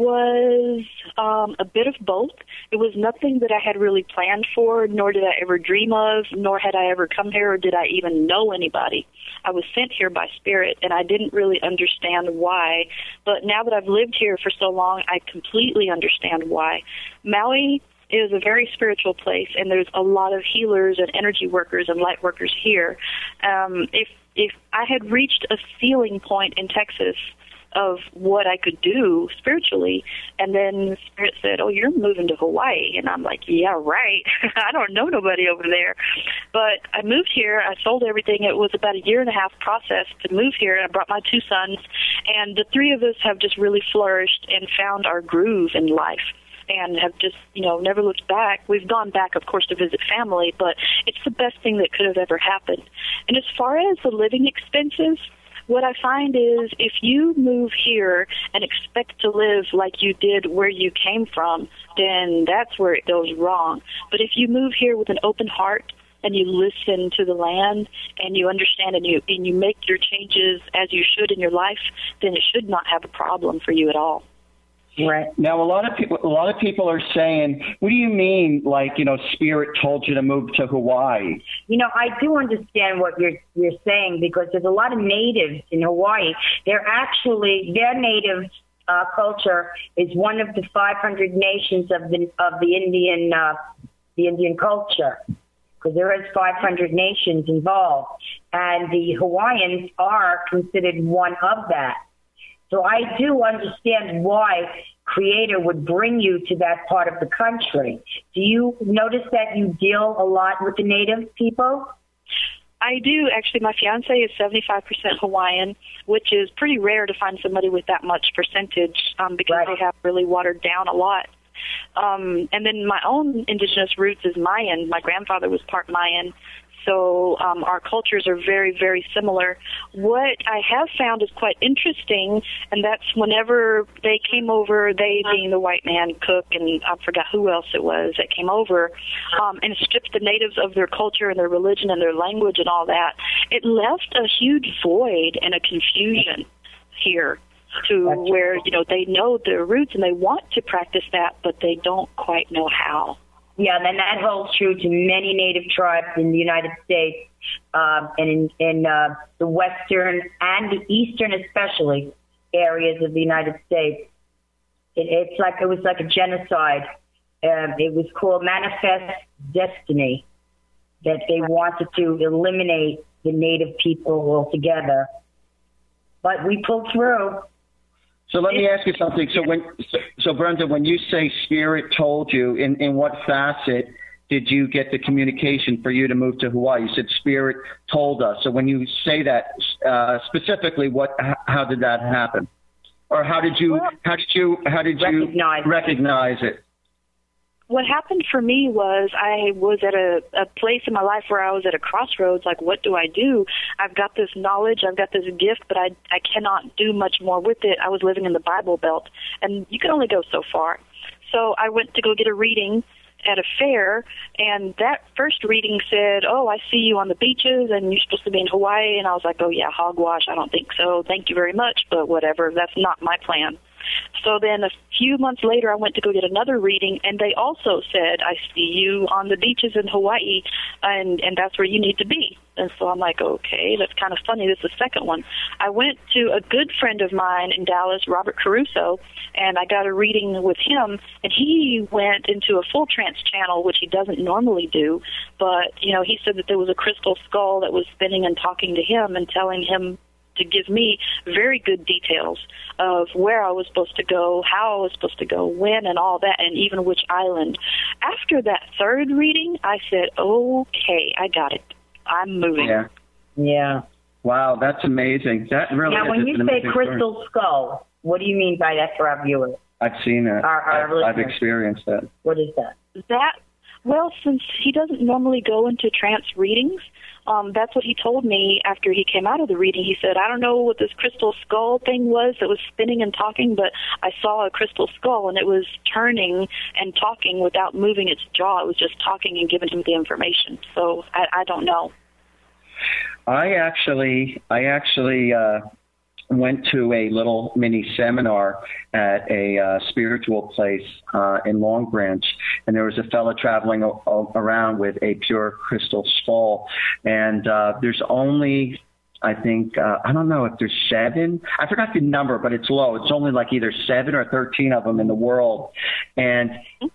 S12: was um, a bit of both. It was nothing that I had really planned for, nor did I ever dream of, nor had I ever come here, or did I even know anybody. I was sent here by Spirit, and I didn't really understand why. But now that I've lived here for so long, I completely understand why. Maui is a very spiritual place, and there's a lot of healers and energy workers and light workers here. Um, if if I had reached a ceiling point in Texas of what I could do spiritually, and then Spirit said, oh, you're moving to Hawaii. And I'm like, yeah, right. I don't know nobody over there. But I moved here. I sold everything. It was about a year and a half process to move here. I brought my two sons, and the three of us have just really flourished and found our groove in life and have just, you know, never looked back. We've gone back, of course, to visit family, but it's the best thing that could have ever happened. And as far as the living expenses, what I find is if you move here and expect to live like you did where you came from, then that's where it goes wrong. But if you move here with an open heart and you listen to the land and you understand and you and you make your changes as you should in your life, then it should not have a problem for you at all.
S3: Right. Now, a lot of people, a lot of people are saying, what do you mean, like, you know, Spirit told you to move to Hawaii?
S4: You know, I do understand what you're you're saying, because there's a lot of natives in Hawaii. They're actually, their native uh, culture is one of the five hundred nations of the of the Indian uh, the Indian culture, because there is five hundred nations involved, and the Hawaiians are considered one of that. So I do understand why Creator would bring you to that part of the country. Do you notice that you deal a lot with the native people?
S12: I do. Actually, my fiance is seventy-five percent Hawaiian, which is pretty rare to find somebody with that much percentage um, because right. they have really watered down a lot. Um, and then my own indigenous roots is Mayan. My grandfather was part Mayan. So um, our cultures are very, very similar. What I have found is quite interesting, and that's whenever they came over, they being the white man, Cook, and I forgot who else it was that came over, um, and stripped the natives of their culture and their religion and their language and all that, it left a huge void and a confusion here to where, you know, they know their roots and they want to practice that, but they don't quite know how.
S4: Yeah, and that holds true to many native tribes in the United States, um, and in, in uh, the western and the eastern, especially, areas of the United States. It, it's like it was like a genocide. Uh, it was called Manifest Destiny, that they wanted to eliminate the native people altogether. But we pulled through.
S3: So let me ask you something. So when, so, so Brenda, when you say Spirit told you, in, in what facet did you get the communication for you to move to Hawaii? You said Spirit told us. So when you say that uh, specifically, what, how did that happen, or how did you, how did you, how did you recognize, recognize it?
S12: What happened for me was I was at a, a place in my life where I was at a crossroads, like, what do I do? I've got this knowledge, I've got this gift, but I, I cannot do much more with it. I was living in the Bible Belt, and you can only go so far. So I went to go get a reading, at a fair, and that first reading said, oh, I see you on the beaches, and you're supposed to be in Hawaii. And I was like, oh, yeah, hogwash, I don't think so. Thank you very much, but whatever, that's not my plan. So then a few months later, I went to go get another reading, and they also said, I see you on the beaches in Hawaii, and, and that's where you need to be. And so I'm like, okay, that's kind of funny. This is the second one. I went to a good friend of mine in Dallas, Robert Caruso, and I got a reading with him, and he went into a full trance channel, which he doesn't normally do. But, you know, he said that there was a crystal skull that was spinning and talking to him and telling him to give me very good details of where I was supposed to go, how I was supposed to go, when, and all that, and even which island. After that third reading, I said, okay, I got it. I'm moving.
S3: Yeah.
S4: Yeah.
S3: Wow, that's amazing. That really
S4: now,
S3: is
S4: when you
S3: an
S4: say
S3: amazing
S4: crystal
S3: story.
S4: skull, what do you mean by that for our viewers?
S3: I've seen it.
S4: Our, our
S3: I've, I've
S4: listeners.
S3: experienced that.
S4: What is that?
S12: That, well, since he doesn't normally go into trance readings, um, that's what he told me after he came out of the reading. He said, I don't know what this crystal skull thing was that was spinning and talking, but I saw a crystal skull, and it was turning and talking without moving its jaw. It was just talking and giving him the information. So I, I don't know.
S3: I actually, I actually uh, went to a little mini seminar at a uh, spiritual place uh, in Long Branch, and there was a fellow traveling o- o- around with a pure crystal skull, and uh, there's only, I think, uh, I don't know if there's seven. I forgot the number, but it's low. It's only like either seven or thirteen of them in the world, and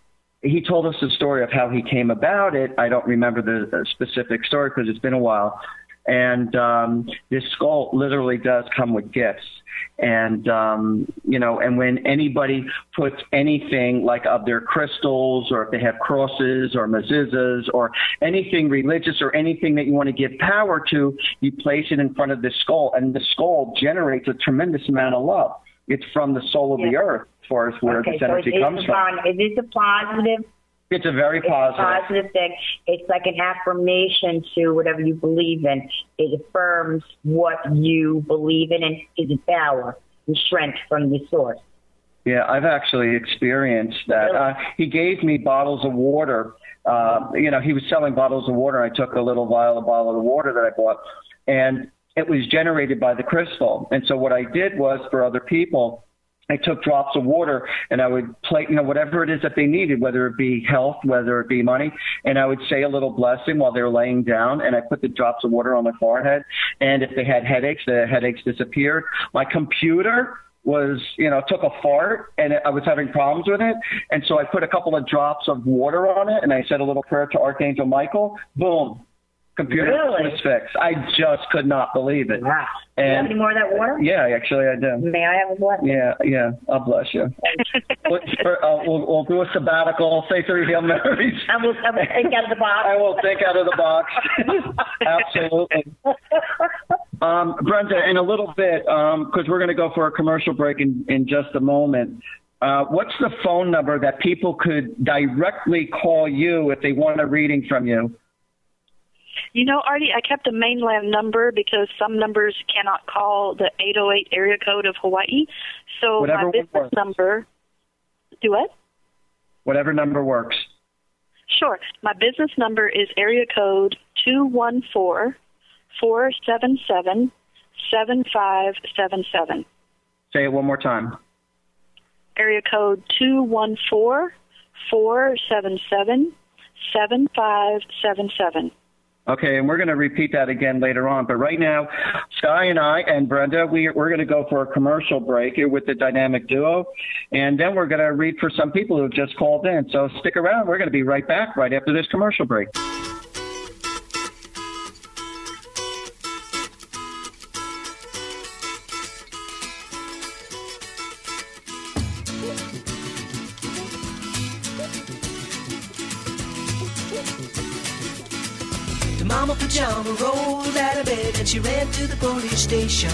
S3: he told us the story of how he came about it. I don't remember the uh, specific story because it's been a while. And um, this skull literally does come with gifts. And, um, you know, and when anybody puts anything like of their crystals, or if they have crosses or mezuzahs or anything religious or anything that you want to give power to, you place it in front of the skull, and the skull generates a tremendous amount of love. It's from the soul of
S4: Yeah.
S3: the earth, as far as where
S4: Okay,
S3: this
S4: so
S3: energy
S4: it is
S3: comes
S4: a
S3: from.
S4: pon- it is a positive.
S3: It's a very
S4: It's
S3: positive.
S4: a positive thing. It's like an affirmation to whatever you believe in. It affirms what you believe in, and is a power and strength from the source.
S3: Yeah, I've actually experienced that.
S4: Really?
S3: Uh, he gave me bottles of water. Uh, you know, he was selling bottles of water. I took a little vial, a bottle of water that I bought, and it was generated by the crystal. And so what I did was, for other people, I took drops of water, and I would play, you know, whatever it is that they needed, whether it be health, whether it be money, and I would say a little blessing while they were laying down, and I put the drops of water on their forehead, and if they had headaches, the headaches disappeared. My computer was, you know, took a fart, and I was having problems with it, and so I put a couple of drops of water on it, and I said a little prayer to Archangel Michael. Boom. Computer
S4: Really?
S3: was fixed. I just could not believe it.
S4: Wow. Do you have
S3: And
S4: any more of that water?
S3: yeah, actually I do.
S4: May I have a blessing?
S3: Yeah, yeah. God bless you. we'll, uh, we'll, we'll do a sabbatical, say three Hail Marys.
S4: I will, I will think out of the box.
S3: I will think out of the box. Absolutely. Um, Brenda, in a little bit, because um, we're going to go for a commercial break in, in just a moment, uh, what's the phone number that people could directly call you if they want a reading from you?
S12: You know, Artie, I kept a mainland number because some numbers cannot call the eight oh eight area code of Hawaii. So
S3: Whatever
S12: my business
S3: works.
S12: number, do what?
S3: Whatever number works.
S12: Sure. My business number is area code two one four, four seven seven, seven five seven seven.
S3: Say it one more time.
S12: Area code two one four, four seven seven, seven five seven seven.
S3: Okay, and we're going to repeat that again later on. But right now, Sky and I and Brenda, we, we're going to go for a commercial break here with the Dynamic Duo. And then we're going to read for some people who have just called in. So stick around. We're going to be right back right after this commercial break.
S13: The mama pajama rolled out of bed and she ran to the police station.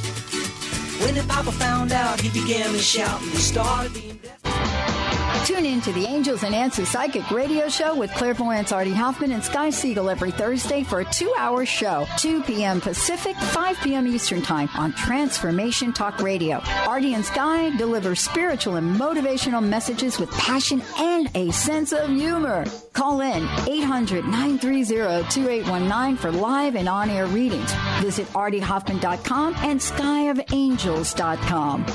S13: When the papa found out, he began to shout and he started being...
S2: Tune in to the Angels and Answers Psychic Radio Show with clairvoyants Artie Hoffman and Sky Siegel every Thursday for a two-hour show, two p.m. Pacific, five p.m. Eastern Time on Transformation Talk Radio. Artie and Sky deliver spiritual and motivational messages with passion and a sense of humor. Call in eight hundred, nine three zero, two eight one nine for live and on-air readings. Visit artie hoffman dot com and sky of angels dot com.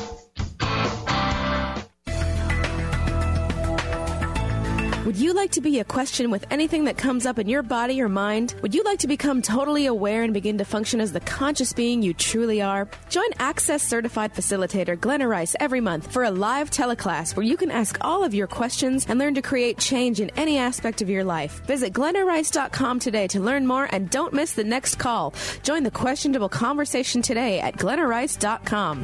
S14: Would you like to be a question with anything that comes up in your body or mind? Would you like to become totally aware and begin to function as the conscious being you truly are? Join Access Certified Facilitator Glenna Rice every month for a live teleclass where you can ask all of your questions and learn to create change in any aspect of your life. Visit glenna rice dot com today to learn more and don't miss the next call. Join the questionable conversation today at glenna rice dot com.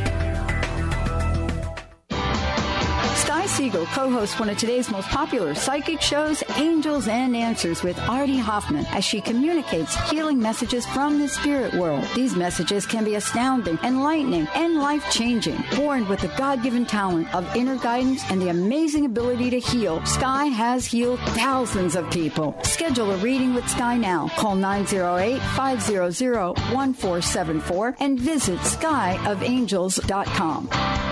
S2: Sky Siegel co-hosts one of today's most popular psychic shows, Angels and Answers with Artie Hoffman, as she communicates healing messages from the spirit world. These messages can be astounding, enlightening, and life-changing. Born with the God-given talent of inner guidance and the amazing ability to heal, Sky has healed thousands of people. Schedule a reading with Sky now. Call nine zero eight, five zero zero, one four seven four and visit sky of angels dot com.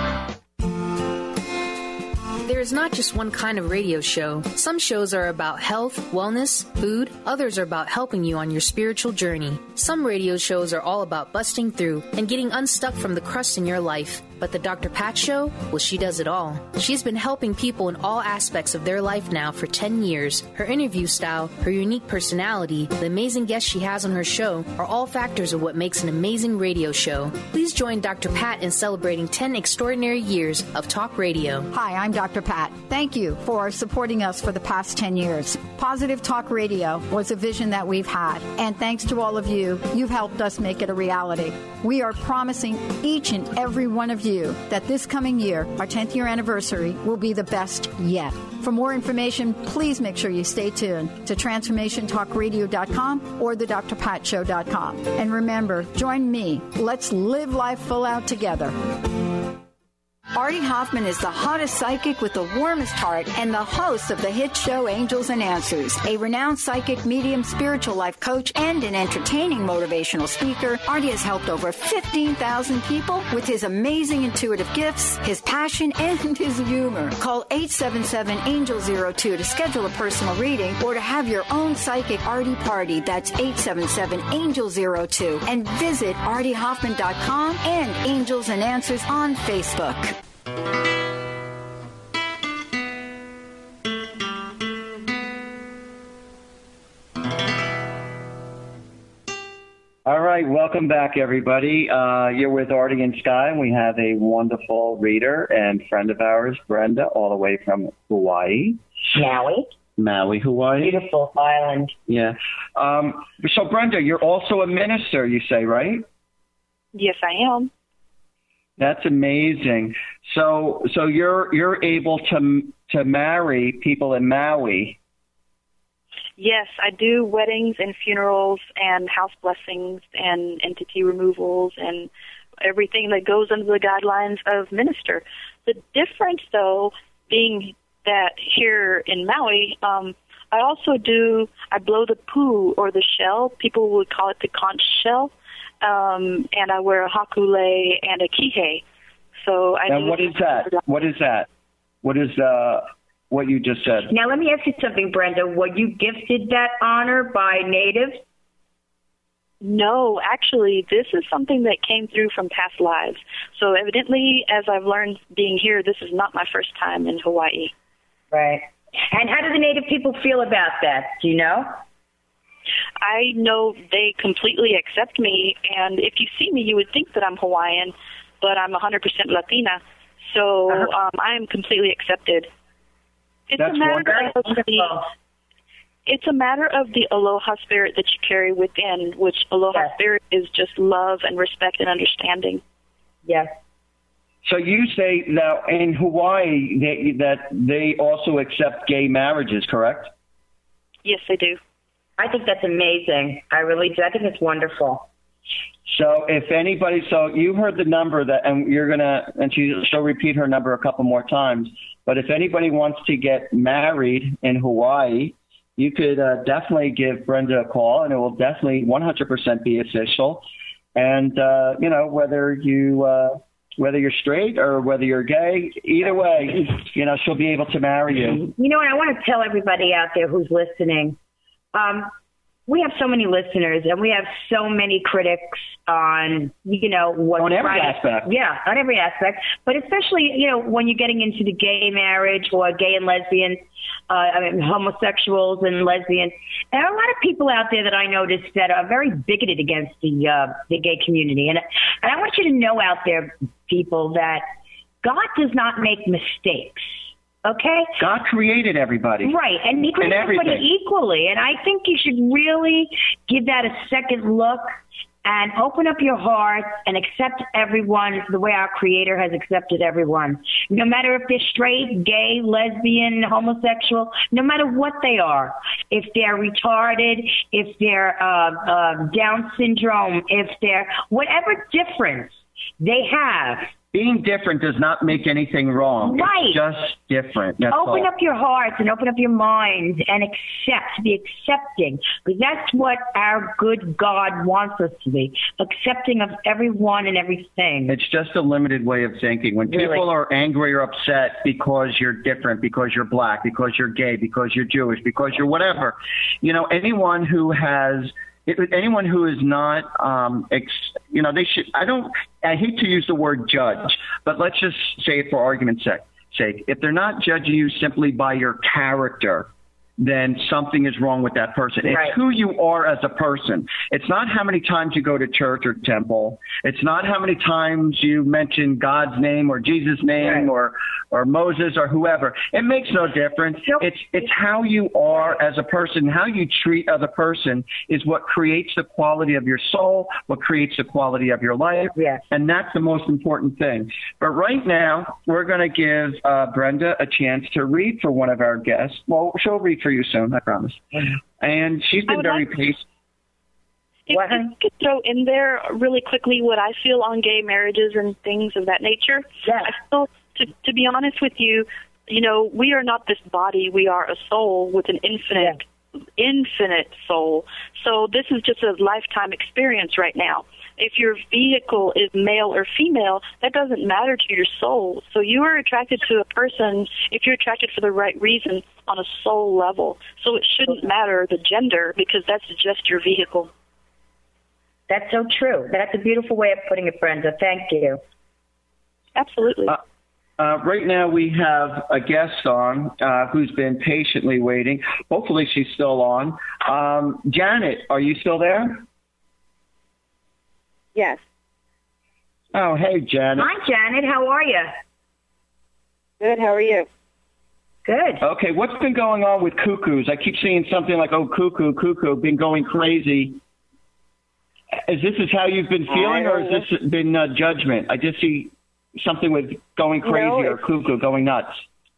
S1: There is not just one kind of radio show. Some shows are about health, wellness, food. Others are about helping you on your spiritual journey. Some radio shows are all about busting through and getting unstuck from the crust in your life. But the Doctor Pat Show, well, she does it all. She's been helping people in all aspects of their life now for ten years. Her interview style, her unique personality, the amazing guests she has on her show are all factors of what makes an amazing radio show. Please join Doctor Pat in celebrating ten extraordinary years of talk radio.
S2: Hi, I'm Doctor Pat. Thank you for supporting us for the past ten years. Positive Talk Radio was a vision that we've had. And thanks to all of you, you've helped us make it a reality. We are promising each and every one of you that this coming year, our tenth year anniversary, will be the best yet. For more information, please make sure you stay tuned to transformation talk radio dot com or the dr pat show dot com. And remember, join me. Let's live life full out together. Artie Hoffman is the hottest psychic with the warmest heart and the host of the hit show Angels and Answers. A renowned psychic, medium, spiritual life coach, and an entertaining motivational speaker, Artie has helped over fifteen thousand people with his amazing intuitive gifts, his passion, and his humor. Call eight seven seven, angel zero two to schedule a personal reading or to have your own psychic Artie party. That's eight seven seven, angel zero two. And visit artie hoffman dot com and Angels and Answers on Facebook.
S3: All right, welcome back, everybody. Uh, you're with Artie and Sky, and we have a wonderful reader and friend of ours, Brenda, all the way from Hawaii.
S4: Maui.
S3: Maui, Hawaii.
S4: Beautiful island.
S3: Yeah. Um, so, Brenda, you're also a minister, you say, right?
S12: Yes, I am.
S3: That's amazing. So, so you're you're able to to marry people in Maui.
S12: Yes, I do weddings and funerals and house blessings and entity removals and everything that goes under the guidelines of minister. The difference, though, being that here in Maui, um, I also do, I blow the poo or the shell. People would call it the conch shell. Um, and I wear a hakule and a kihei. So I
S3: and
S12: do
S3: what is that? What is that? What is uh, what you just said?
S4: Now, let me ask you something, Brenda. Were you gifted that honor by natives?
S12: No, actually, this is something that came through from past lives. So evidently, as I've learned being here, this is not my first time in Hawaii.
S4: Right. And how do the native people feel about that? Do you know?
S12: I know they completely accept me, and if you see me, you would think that I'm Hawaiian, but I'm one hundred percent Latina, so um, I am completely accepted. It's
S3: That's
S12: a matter
S3: wonderful.
S12: of the, it's a matter of the aloha spirit that you carry within, which aloha yes. spirit is just love and respect and understanding.
S4: Yes.
S3: So you say now in Hawaii they, that they also accept gay marriages, correct?
S12: Yes, they do.
S4: I think that's amazing. I really do. I think it's wonderful.
S3: So if anybody, so you heard the number that, and you're going to, and she, she'll repeat her number a couple more times. But if anybody wants to get married in Hawaii, you could uh, definitely give Brenda a call, and it will definitely one hundred percent be official. And, uh, you know, whether you uh, whether you're straight or whether you're gay, either way, you know, she'll be able to marry you.
S4: You know, and I want to tell everybody out there who's listening, um, we have so many listeners and we have so many critics on, you know, what
S3: on every
S4: right.
S3: aspect.
S4: Yeah, on every aspect. But especially, you know, when you're getting into the gay marriage or gay and lesbian, uh, I mean, homosexuals and lesbians. There are a lot of people out there that I noticed that are very bigoted against the uh, the gay community. And, and I want you to know out there, people, that God does not make mistakes. Okay?
S3: God created everybody.
S4: Right, and he created
S3: and
S4: everybody equally. And I think you should really give that a second look and open up your heart and accept everyone the way our Creator has accepted everyone. No matter if they're straight, gay, lesbian, homosexual, no matter what they are. If they're retarded, if they're uh, uh, Down syndrome, if they're whatever difference they have.
S3: Being different does not make anything wrong.
S4: Right.
S3: It's just different. That's
S4: open
S3: all.
S4: up your hearts and open up your minds and accept, be accepting. Because that's what our good God wants us to be, accepting of everyone and everything.
S3: It's just a limited way of thinking. When
S4: Really?
S3: people are angry or upset because you're different, because you're black, because you're gay, because you're Jewish, because you're whatever, you know, anyone who has... It, anyone who is not, um, ex, you know, they should, I don't, I hate to use the word judge, but let's just say it for argument's sake, sake. If they're not judging you simply by your character, then something is wrong with that person. It's
S4: Right.
S3: who you are as a person. It's not how many times you go to church or temple. It's not how many times you mention God's name or Jesus' name
S4: Right.
S3: or, or Moses or whoever. It makes no difference. It's, it's how you are as a person. How you treat other person is what creates the quality of your soul, what creates the quality of your life.
S4: Yes.
S3: And that's the most important thing. But right now, we're going to give uh, Brenda a chance to read for one of our guests. Well, she'll read for you soon, I promise. And she's
S12: I
S3: been
S12: would
S3: very
S12: like-
S3: patient.
S12: If I could throw in there really quickly what I feel on gay marriages and things of that nature.
S4: Yes.
S12: I feel, to, to be honest with you, you know, we are not this body. We are a soul with an infinite, infinite soul. So this is just a lifetime experience right now. If your vehicle is male or female, that doesn't matter to your soul. So you are attracted to a person if you're attracted for the right reason on a soul level. So it shouldn't matter the gender because that's just your vehicle.
S4: That's so true. That's a beautiful way of putting it, Brenda. Thank you.
S12: Absolutely.
S3: Uh, uh, right now we have a guest on uh, who's been patiently waiting. Hopefully she's still on. Um, Janet, are you still there?
S15: Yes.
S3: Oh, hey, Janet.
S4: Hi, Janet. How are you?
S15: Good. How are you?
S4: Good.
S3: Okay, what's been going on with cuckoos? I keep seeing something like, oh, cuckoo, cuckoo, been going crazy. Is this is how you've been feeling, or has this been uh, judgment? I just see something with going crazy
S15: No,
S3: or cuckoo, going nuts.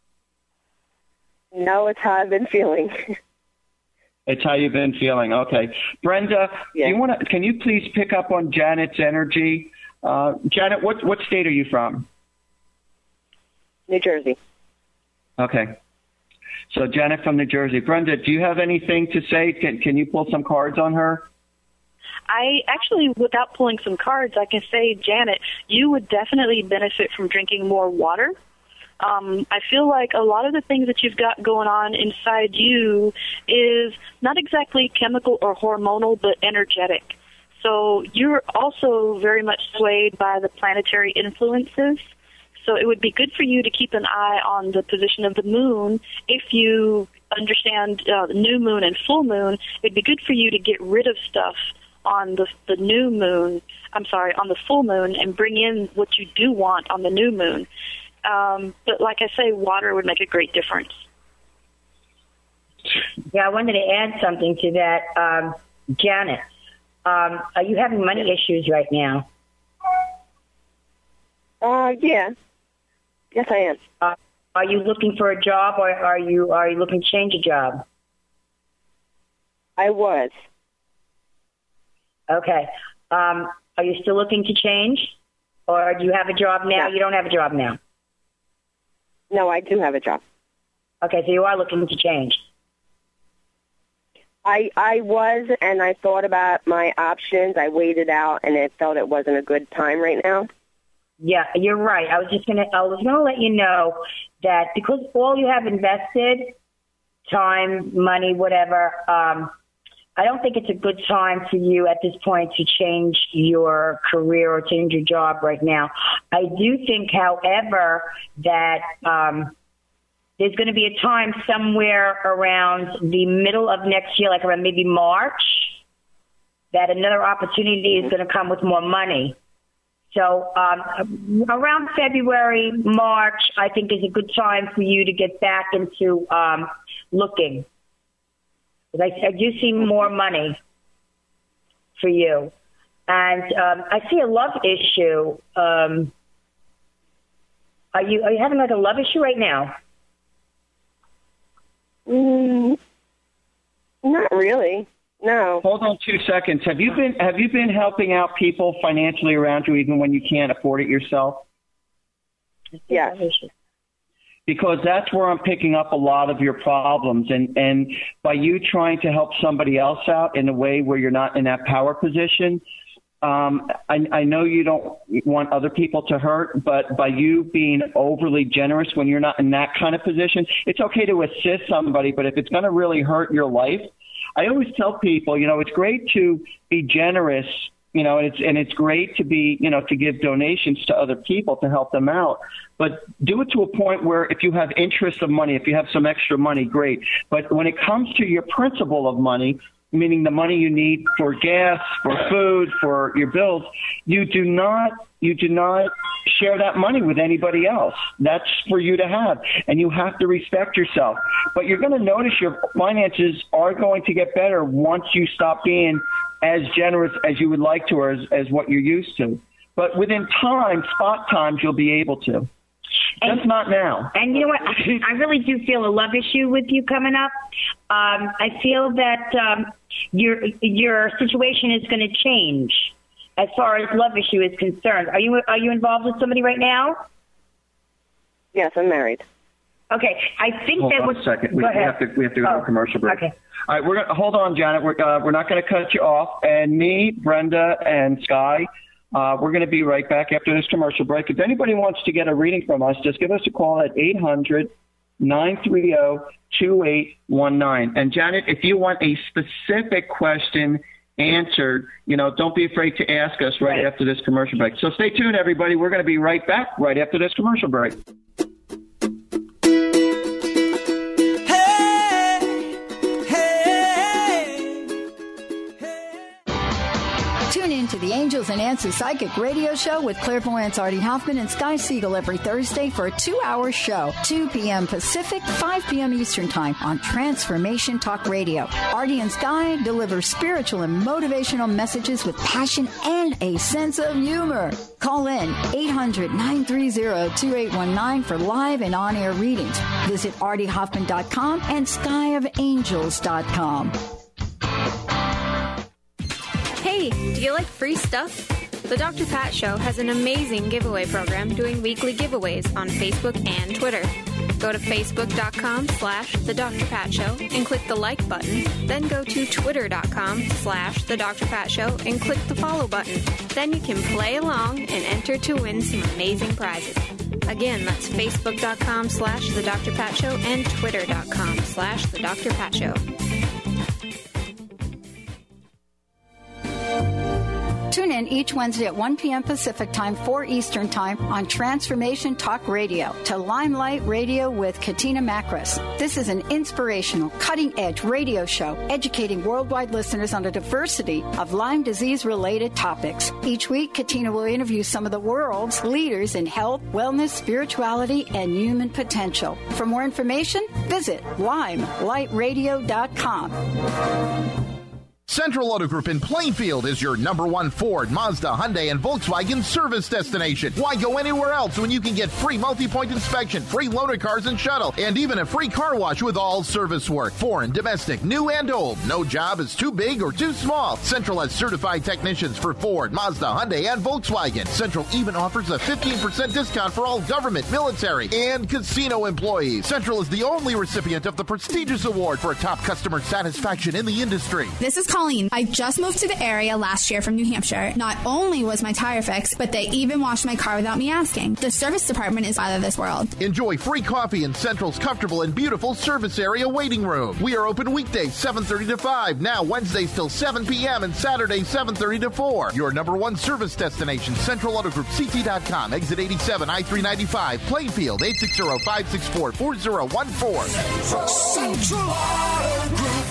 S15: No, it's how I've been feeling.
S3: It's how you've been feeling. Okay, Brenda,
S15: Yes.
S3: do you want to? Can you please pick up on Janet's energy? Uh, Janet, what what state are you from?
S15: New Jersey.
S3: Okay, so Janet from New Jersey. Brenda, do you have anything to say? Can can you pull some cards on her?
S12: I actually, without pulling some cards, I can say, Janet, you would definitely benefit from drinking more water. Um, I feel like a lot of the things that you've got going on inside you is not exactly chemical or hormonal, but energetic. So you're also very much swayed by the planetary influences. So it would be good for you to keep an eye on the position of the moon. If you understand uh, the new moon and full moon, it'd be good for you to get rid of stuff on the the new moon, I'm sorry, on the full moon, and bring in what you do want on the new moon. Um, but like I say, water would make a great difference.
S4: Yeah, I wanted to add something to that. Um, Janet, um, are you having money issues right now?
S15: Uh, yeah. Yes, I am.
S4: Uh, are you looking for a job, or are you are you looking to change a job?
S15: I was.
S4: Okay. Um, are you still looking to change, or do you have a job now?
S15: Yeah.
S4: You don't have a job now.
S15: No, I do have a job.
S4: Okay, so you are looking to change.
S15: I I was, and I thought about my options. I weighed it out, and it felt it wasn't a good time right now.
S4: Yeah, you're right. I was just gonna I was gonna let you know that because all you have invested, time, money, whatever, um, I don't think it's a good time for you at this point to change your career or change your job right now. I do think, however, that um, there's going to be a time somewhere around the middle of next year, like around maybe March, that another opportunity is going to come with more money. So um, around February, March, I think is a good time for you to get back into um, looking. I, I do see more money for you. And um, I see a love issue. Um, are you are you having like a love issue right now?
S15: Mm, not really. No.
S3: Hold on two seconds. Have you been have you been helping out people financially around you even when you can't afford it yourself?
S15: Yes.
S3: Because that's where I'm picking up a lot of your problems. And, and by you trying to help somebody else out in a way where you're not in that power position, um, I, I know you don't want other people to hurt, but by you being overly generous when you're not in that kind of position, it's okay to assist somebody, but if it's going to really hurt your life, I always tell people, you know, it's great to be generous, you know, and it's and it's great to be, you know, to give donations to other people to help them out. But do it to a point where if you have interest of money, if you have some extra money, great. But when it comes to your principle of money, meaning the money you need for gas, for food, for your bills, you do not you do not share that money with anybody else. That's for you to have, and you have to respect yourself. But you're going to notice your finances are going to get better once you stop being as generous as you would like to or as, as what you're used to. But within time, spot times, you'll be able to.
S4: And,
S3: Just not now.
S4: And you know what? I really do feel a love issue with you coming up. Um, I feel that um, your your situation is going to change as far as love issue is concerned. Are you are you involved with somebody right now?
S15: Yes, I'm married.
S4: Okay, I think
S3: hold
S4: that
S3: on
S4: was.
S3: a second. We,
S4: go
S3: we have to we have to go
S4: oh,
S3: to a commercial break.
S4: Okay.
S3: All right, we're gonna hold on, Janet. We're uh, we're not going to cut you off. And me, Brenda, and Sky, uh, we're going to be right back after this commercial break. If anybody wants to get a reading from us, just give us a call at eight hundred, nine three zero, two eight one nine. And Janet, if you want a specific question answered, you know, don't be afraid to ask us right, right after this commercial break. So stay tuned, everybody. We're going to be right back right after this commercial break.
S2: Tune in to the Angels and Answers Psychic Radio Show with clairvoyants Artie Hoffman and Sky Siegel every Thursday for a two-hour show, two p.m. Pacific, five p.m. Eastern Time on Transformation Talk Radio. Artie and Sky deliver spiritual and motivational messages with passion and a sense of humor. Call in eight hundred, nine three zero, two eight one nine for live and on-air readings. Visit artie hoffman dot com and sky of angels dot com.
S7: Hey, do you like free stuff? The Doctor Pat Show has an amazing giveaway program doing weekly giveaways on Facebook and Twitter. Go to facebook.com slash The Doctor Pat Show and click the like button. Then go to twitter.com slash The Doctor Pat Show and click the follow button. Then you can play along and enter to win some amazing prizes. Again, that's facebook.com slash The Doctor Pat Show and twitter.com slash The Doctor Pat Show.
S2: Tune in each Wednesday at one p.m. Pacific Time, four Eastern Time on Transformation Talk Radio to Limelight Radio with Katina Makris. This is an inspirational, cutting-edge radio show educating worldwide listeners on a diversity of Lyme disease-related topics. Each week, Katina will interview some of the world's leaders in health, wellness, spirituality, and human potential. For more information, visit limelight radio dot com.
S9: Central Auto Group in Plainfield is your number one Ford, Mazda, Hyundai, and Volkswagen service destination. Why go anywhere else when you can get free multi-point inspection, free loaner cars and shuttle, and even a free car wash with all service work? Foreign, domestic, new and old. No job is too big or too small. Central has certified technicians for Ford, Mazda, Hyundai, and Volkswagen. Central even offers a fifteen percent discount for all government, military, and casino employees. Central is the only recipient of the prestigious award for top customer satisfaction in the industry.
S10: This is Colleen. I just moved to the area last year from New Hampshire. Not only was my tire fixed, but they even washed my car without me asking. The service department is out of this world.
S9: Enjoy free coffee in Central's comfortable and beautiful service area waiting room. We are open weekdays seven thirty to five, now Wednesdays till seven p.m. and Saturdays seven thirty to four. Your number one service destination, Central Auto Group, C T dot com, exit eighty-seven, I three ninety-five, Plainfield, eight six zero, five six four, four zero one four.
S8: Central Auto Group.